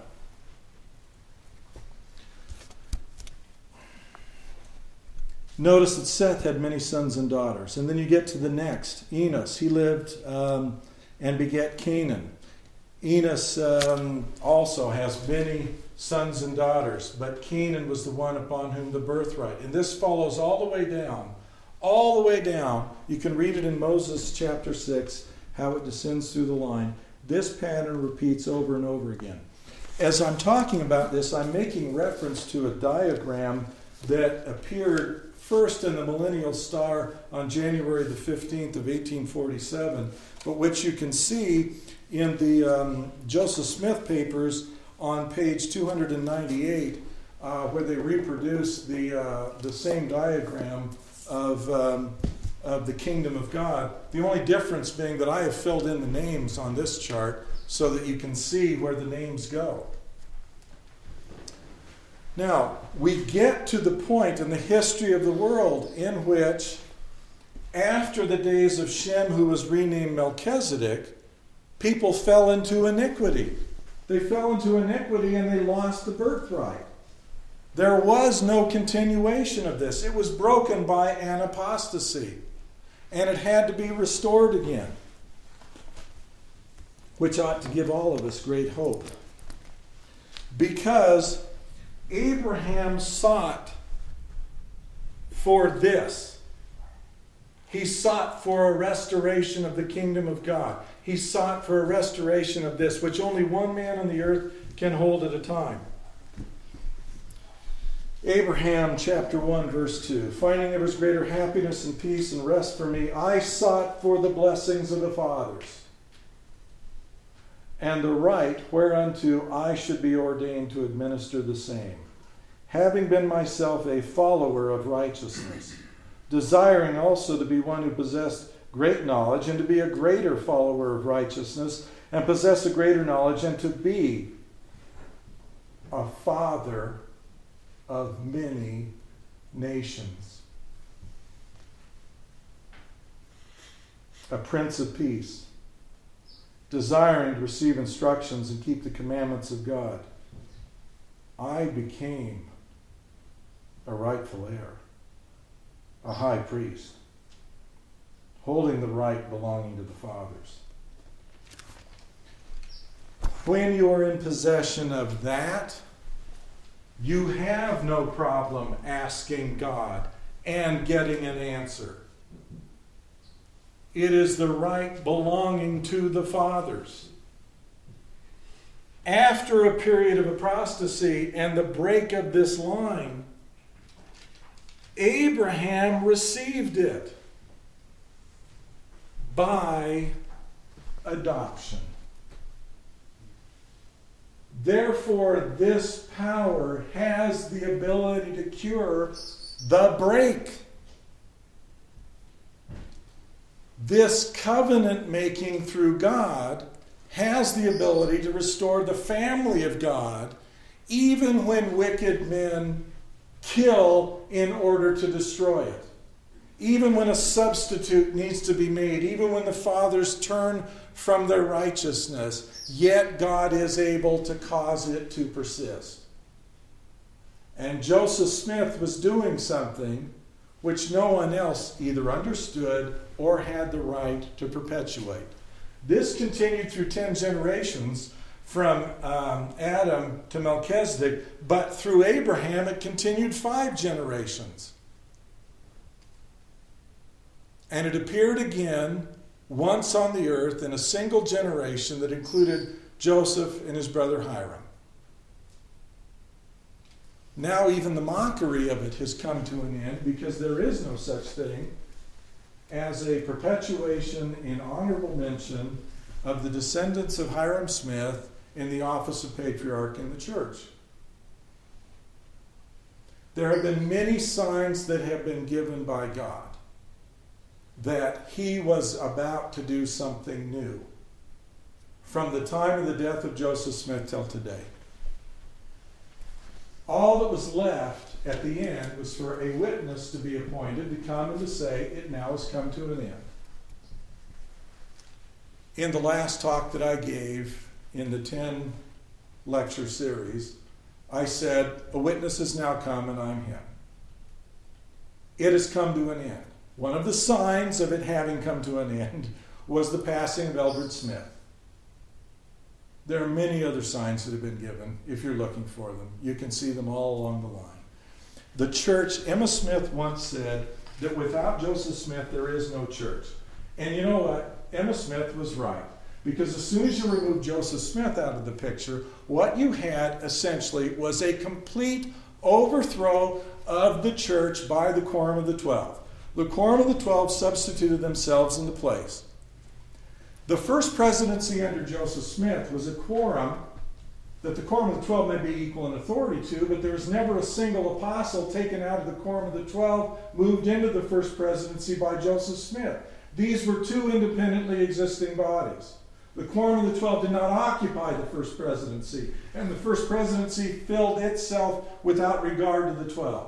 Speaker 1: notice that Seth had many sons and daughters. And then you get to the next, Enos. He lived and begat Canaan. Enos also has many sons and daughters, but Canaan was the one upon whom the birthright. And this follows all the way down. All the way down. You can read it in Moses chapter 6, how it descends through the line. This pattern repeats over and over again. As I'm talking about this, I'm making reference to a diagram that appeared first in the Millennial Star on January the 15th of 1847, but which you can see in the Joseph Smith papers on page 298, where they reproduce the same diagram of the kingdom of God. The only difference being that I have filled in the names on this chart so that you can see where the names go. Now, we get to the point in the history of the world in which, after the days of Shem, who was renamed Melchizedek, people fell into iniquity. They fell into iniquity and they lost the birthright. There was no continuation of this. It was broken by an apostasy, and it had to be restored again, which ought to give all of us great hope. Because Abraham sought for this. He sought for a restoration of the kingdom of God. He sought for a restoration of this, which only one man on the earth can hold at a time. Abraham chapter 1 verse 2. Finding there was greater happiness and peace and rest for me, I sought for the blessings of the fathers, and the right whereunto I should be ordained to administer the same, having been myself a follower of righteousness, desiring also to be one who possessed great knowledge, and to be a greater follower of righteousness, and possess a greater knowledge, and to be a father of many nations, a prince of peace, desiring to receive instructions and keep the commandments of God. I became a rightful heir, a high priest, holding the right belonging to the fathers. When you are in possession of that, you have no problem asking God and getting an answer. It is the right belonging to the fathers. After a period of apostasy and the break of this line, Abraham received it by adoption. Therefore, this power has the ability to cure the break. This covenant making through God has the ability to restore the family of God, even when wicked men kill in order to destroy it. Even when a substitute needs to be made, even when the fathers turn from their righteousness, yet God is able to cause it to persist. And Joseph Smith was doing something which no one else either understood or had the right to perpetuate. This continued through 10 generations from Adam to Melchizedek, but through Abraham it continued 5 generations. And it appeared again once on the earth in a single generation that included Joseph and his brother Hiram. Now even the mockery of it has come to an end, because there is no such thing as a perpetuation in honorable mention of the descendants of Hiram Smith in the office of patriarch in the church. There have been many signs that have been given by God that he was about to do something new from the time of the death of Joseph Smith till today. All that was left at the end was for a witness to be appointed to come and to say, it now has come to an end. In the last talk that I gave in the 10 lecture series, I said, a witness has now come and I'm him. It has come to an end. One of the signs of it having come to an end was the passing of Eldred Smith. There are many other signs that have been given, if you're looking for them. You can see them all along the line. The church, Emma Smith once said that without Joseph Smith, there is no church. And you know what? Emma Smith was right. Because as soon as you remove Joseph Smith out of the picture, what you had essentially was a complete overthrow of the church by the Quorum of the 12. The Quorum of the 12 substituted themselves into place. The first presidency under Joseph Smith was a quorum that the quorum of the 12 may be equal in authority to, but there was never a single apostle taken out of the quorum of the 12, moved into the first presidency by Joseph Smith. These were two independently existing bodies. The quorum of the 12 did not occupy the first presidency, and the first presidency filled itself without regard to the 12.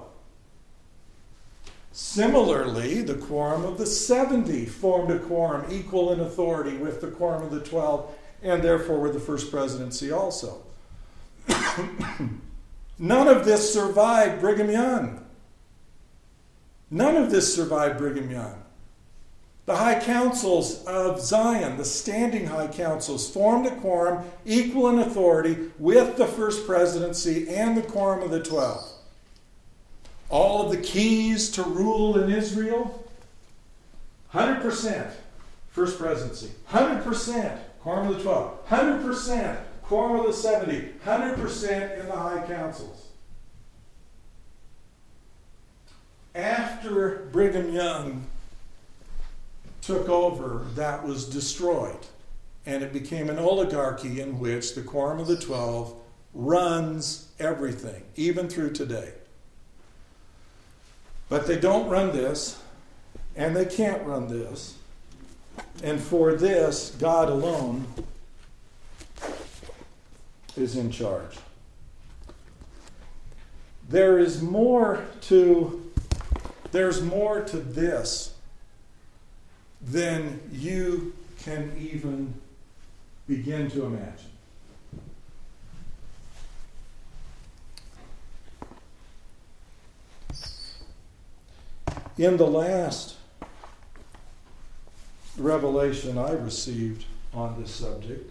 Speaker 1: Similarly, the quorum of the 70 formed a quorum equal in authority with the quorum of the 12, and therefore with the first presidency also. None of this survived Brigham Young. None of this survived Brigham Young. The high councils of Zion, the standing high councils, formed a quorum equal in authority with the first presidency and the quorum of the 12. All of the keys to rule in Israel, 100% first presidency, 100% quorum of the 12, 100% quorum of the 70, 100% in the high councils. After Brigham Young took over, that was destroyed, and it became an oligarchy in which the quorum of the 12 runs everything, even through today. But they don't run this, and they can't run this, and for this, God alone is in charge. There's more to this than you can even begin to imagine. In the last revelation I received on this subject,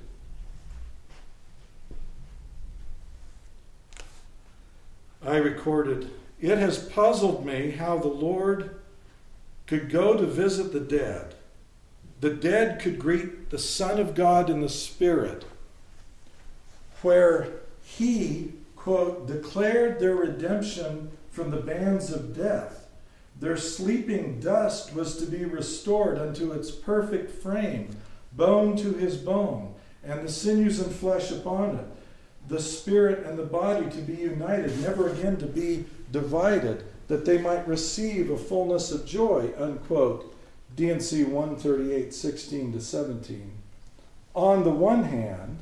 Speaker 1: I recorded, "It has puzzled me how the Lord could go to visit the dead. The dead could greet the Son of God in the Spirit, where he, quote, declared their redemption from the bands of death. Their sleeping dust was to be restored unto its perfect frame, bone to his bone, and the sinews and flesh upon it, the spirit and the body to be united, never again to be divided, that they might receive a fullness of joy," unquote. D&C 138, 16 to 17. On the one hand,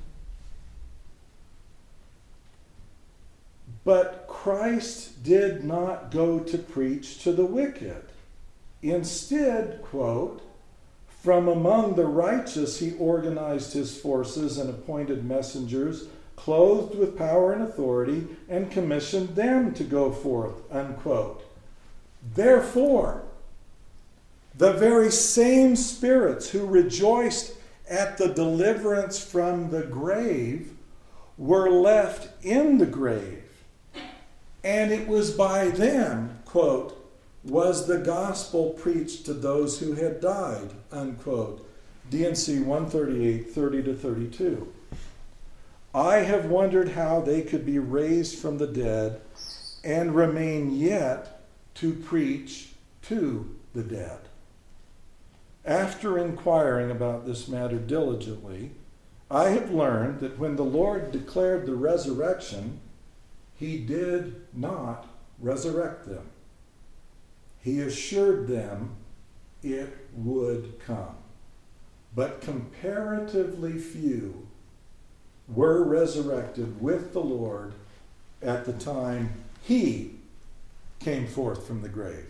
Speaker 1: but Christ did not go to preach to the wicked. Instead, quote, "From among the righteous he organized his forces and appointed messengers, clothed with power and authority, and commissioned them to go forth," unquote. Therefore, the very same spirits who rejoiced at the deliverance from the grave were left in the grave. And it was by them, quote, "was the gospel preached to those who had died," unquote. D&C 138, 30 to 32. I have wondered how they could be raised from the dead and remain yet to preach to the dead. After inquiring about this matter diligently, I have learned that when the Lord declared the resurrection, he did not resurrect them. He assured them it would come. But comparatively few were resurrected with the Lord at the time he came forth from the grave.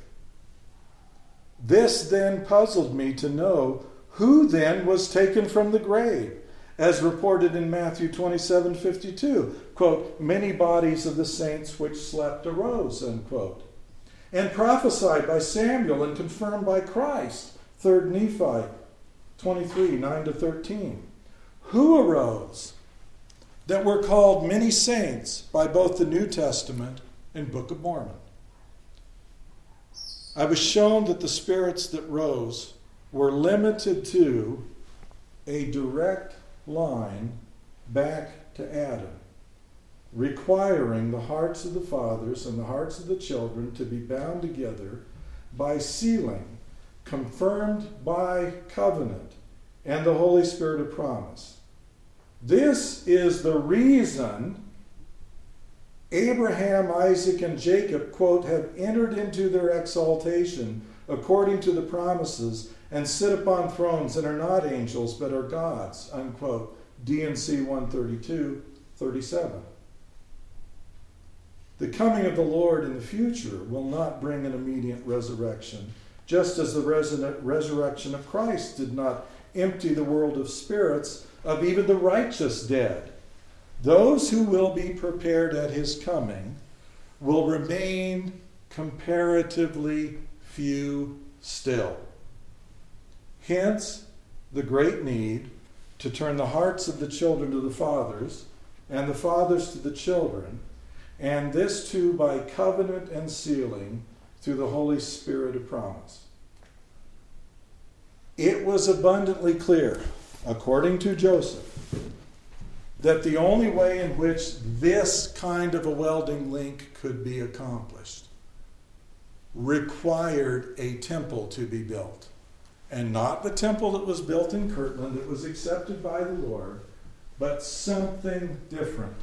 Speaker 1: This then puzzled me to know who then was taken from the grave, as reported in Matthew 27:52, quote, "Many bodies of the saints which slept arose," unquote, and prophesied by Samuel and confirmed by Christ, 3 Nephi 23, 9 to 13. Who arose that were called many saints by both the New Testament and Book of Mormon? I was shown that the spirits that rose were limited to a direct line back to Adam, requiring the hearts of the fathers and the hearts of the children to be bound together by sealing, confirmed by covenant and the Holy Spirit of promise. This is the reason Abraham, Isaac, and Jacob, quote, have entered into their exaltation according to the promises and sit upon thrones and are not angels but are gods, unquote. D&C 132, 37. The coming of the Lord in the future will not bring an immediate resurrection, just as the resurrection of Christ did not empty the world of spirits of even the righteous dead. Those who will be prepared at his coming will remain comparatively few still. Hence, the great need to turn the hearts of the children to the fathers and the fathers to the children, and this too by covenant and sealing through the Holy Spirit of promise. It was abundantly clear, according to Joseph, that the only way in which this kind of a welding link could be accomplished required a temple to be built. And not the temple that was built in Kirtland that was accepted by the Lord, but something different.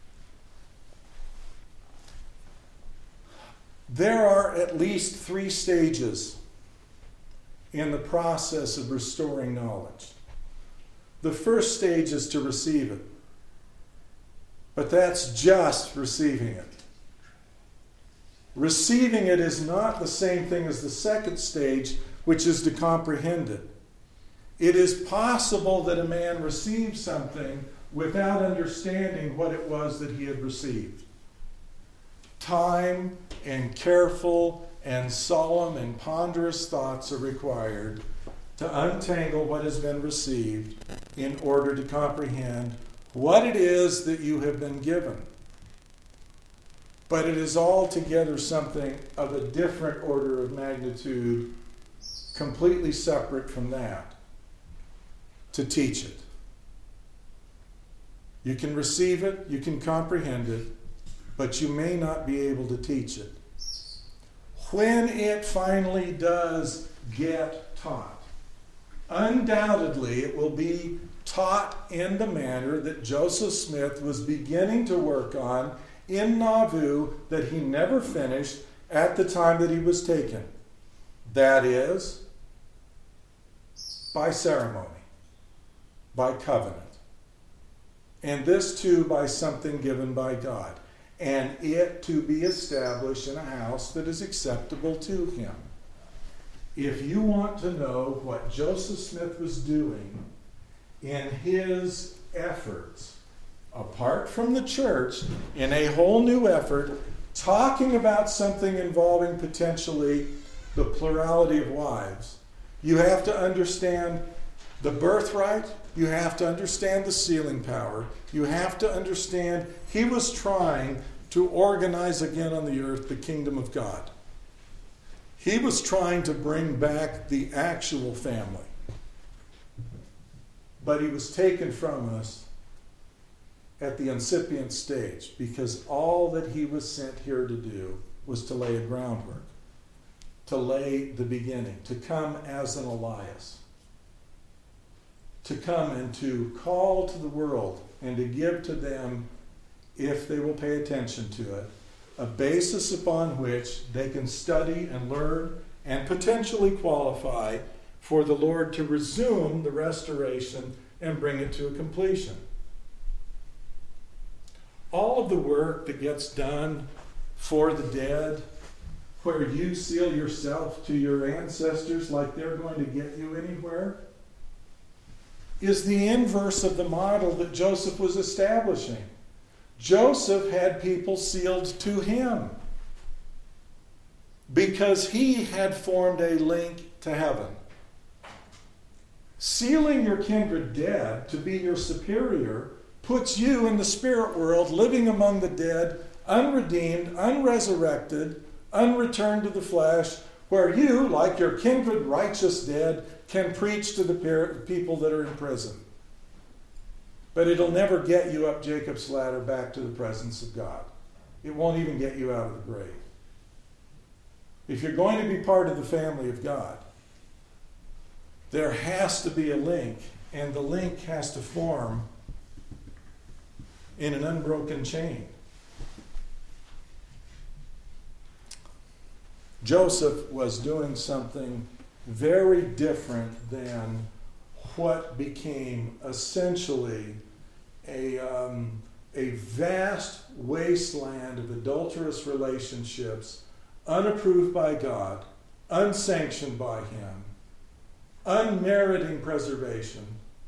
Speaker 1: There are at least 3 stages in the process of restoring knowledge. The first stage is to receive it. But that's just receiving it. Receiving it is not the same thing as the second stage, which is to comprehend it. It is possible that a man received something without understanding what it was that he had received. Time and careful and solemn and ponderous thoughts are required to untangle what has been received in order to comprehend what it is that you have been given. But it is altogether something of a different order of magnitude, completely separate from that, to teach it. You can receive it, you can comprehend it, but you may not be able to teach it. When it finally does get taught, undoubtedly it will be taught in the manner that Joseph Smith was beginning to work on in Nauvoo that he never finished at the time that he was taken. That is, by ceremony, by covenant. And this too by something given by God. And it to be established in a house that is acceptable to him. If you want to know what Joseph Smith was doing in his efforts, apart from the church, in a whole new effort, talking about something involving potentially the plurality of wives, you have to understand the birthright, you have to understand the sealing power, you have to understand he was trying to organize again on the earth the kingdom of God. He was trying to bring back the actual family. But he was taken from us at the incipient stage because all that he was sent here to do was to lay a groundwork, to lay the beginning, to come as an Elias, to come and to call to the world and to give to them, if they will pay attention to it, a basis upon which they can study and learn and potentially qualify for the Lord to resume the restoration and bring it to a completion. All of the work that gets done for the dead, where you seal yourself to your ancestors like they're going to get you anywhere, is the inverse of the model that Joseph was establishing. Joseph had people sealed to him because he had formed a link to heaven. Sealing your kindred dead to be your superior puts you in the spirit world, living among the dead, unredeemed, unresurrected, unreturned to the flesh, where you, like your kindred righteous dead, can preach to the people that are in prison. But it'll never get you up Jacob's ladder back to the presence of God. It won't even get you out of the grave. If you're going to be part of the family of God, there has to be a link, and the link has to form in an unbroken chain. Joseph was doing something very different than what became essentially a vast wasteland of adulterous relationships, unapproved by God, unsanctioned by Him, unmeriting preservation,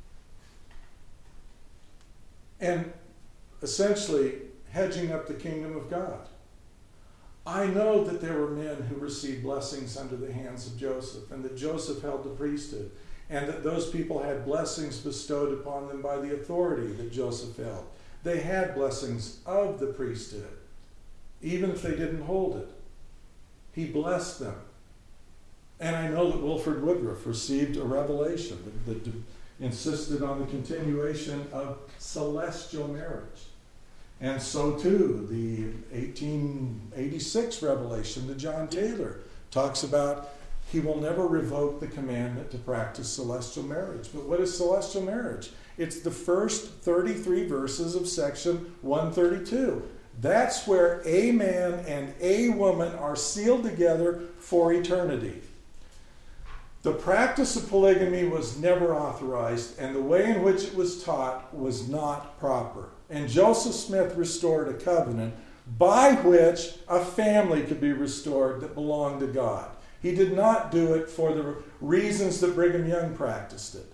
Speaker 1: and essentially hedging up the kingdom of God. I know that there were men who received blessings under the hands of Joseph, and that Joseph held the priesthood, and that those people had blessings bestowed upon them by the authority that Joseph held. They had blessings of the priesthood, even if they didn't hold it. He blessed them. And I know that Wilford Woodruff received a revelation that insisted on the continuation of celestial marriage. And so too, the 1886 revelation to John Taylor talks about he will never revoke the commandment to practice celestial marriage. But what is celestial marriage? It's the first 33 verses of section 132. That's where a man and a woman are sealed together for eternity. The practice of polygamy was never authorized, and the way in which it was taught was not proper. And Joseph Smith restored a covenant by which a family could be restored that belonged to God. He did not do it for the reasons that Brigham Young practiced it.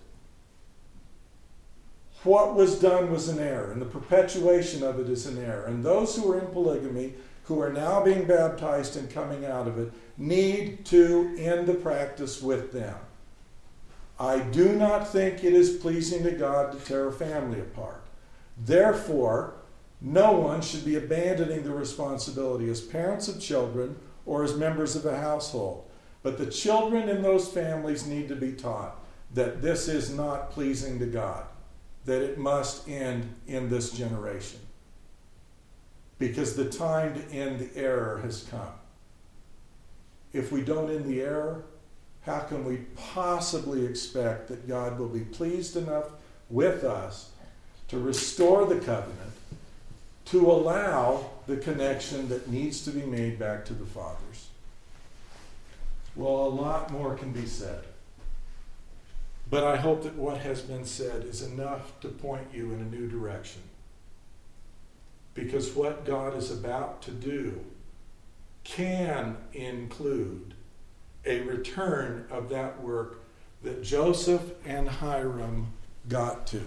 Speaker 1: What was done was an error, and the perpetuation of it is an error. And those who are in polygamy, who are now being baptized and coming out of it, need to end the practice with them. I do not think it is pleasing to God to tear a family apart. Therefore, no one should be abandoning the responsibility as parents of children or as members of a household. But the children in those families need to be taught that this is not pleasing to God, that it must end in this generation. Because the time to end the error has come. If we don't end the error, how can we possibly expect that God will be pleased enough with us to restore the covenant, to allow the connection that needs to be made back to the fathers? Well, a lot more can be said. But I hope that what has been said is enough to point you in a new direction. Because what God is about to do can include a return of that work that Joseph and Hiram got to.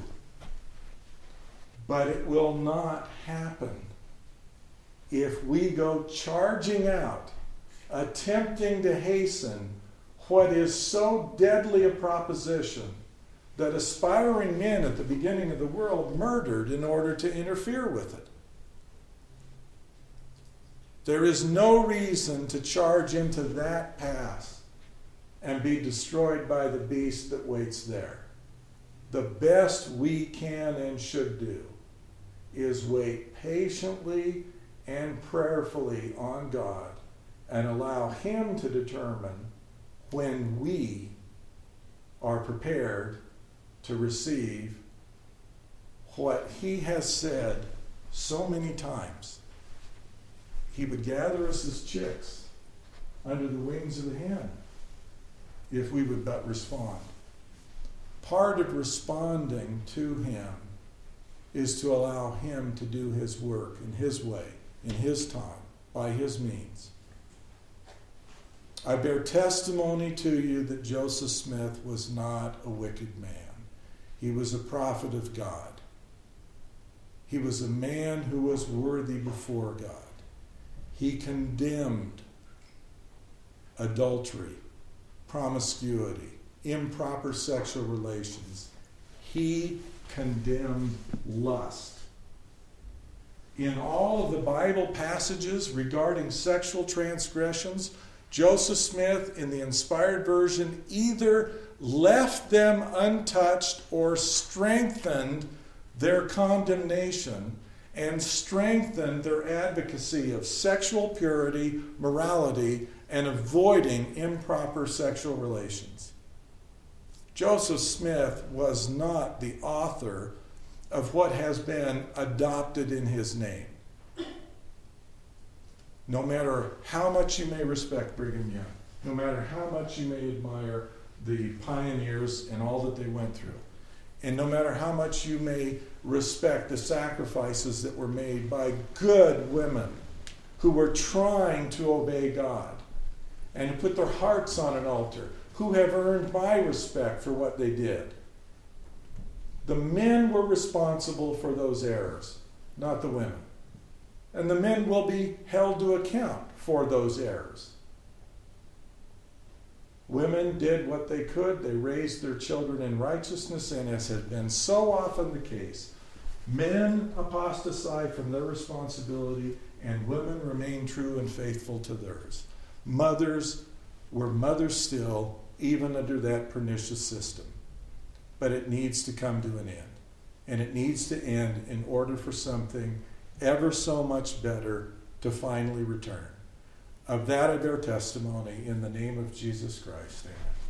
Speaker 1: But it will not happen if we go charging out, attempting to hasten what is so deadly a proposition that aspiring men at the beginning of the world murdered in order to interfere with it. There is no reason to charge into that path and be destroyed by the beast that waits there. The best we can and should do is wait patiently and prayerfully on God and allow Him to determine when we are prepared to receive what He has said so many times. He would gather us as chicks under the wings of the hen if we would but respond. Part of responding to Him is to allow Him to do His work in His way, in His time, by His means. I bear testimony to you that Joseph Smith was not a wicked man. He was a prophet of God. He was a man who was worthy before God. He condemned adultery, promiscuity, improper sexual relations. He condemned lust. In all of the Bible passages regarding sexual transgressions, Joseph Smith, in the inspired version, either left them untouched or strengthened their condemnation and strengthened their advocacy of sexual purity, morality, and avoiding improper sexual relations. Joseph Smith was not the author of what has been adopted in his name. No matter how much you may respect Brigham Young, no matter how much you may admire the pioneers and all that they went through, and no matter how much you may respect the sacrifices that were made by good women who were trying to obey God and to put their hearts on an altar, who have earned my respect for what they did. The men were responsible for those errors, not the women. And the men will be held to account for those errors. Women did what they could. They raised their children in righteousness, and as has been so often the case, men apostatize from their responsibility, and women remain true and faithful to theirs. Mothers were mothers still, even under that pernicious system. But it needs to come to an end. And it needs to end in order for something ever so much better to finally return. Of that I bear testimony in the name of Jesus Christ. Amen.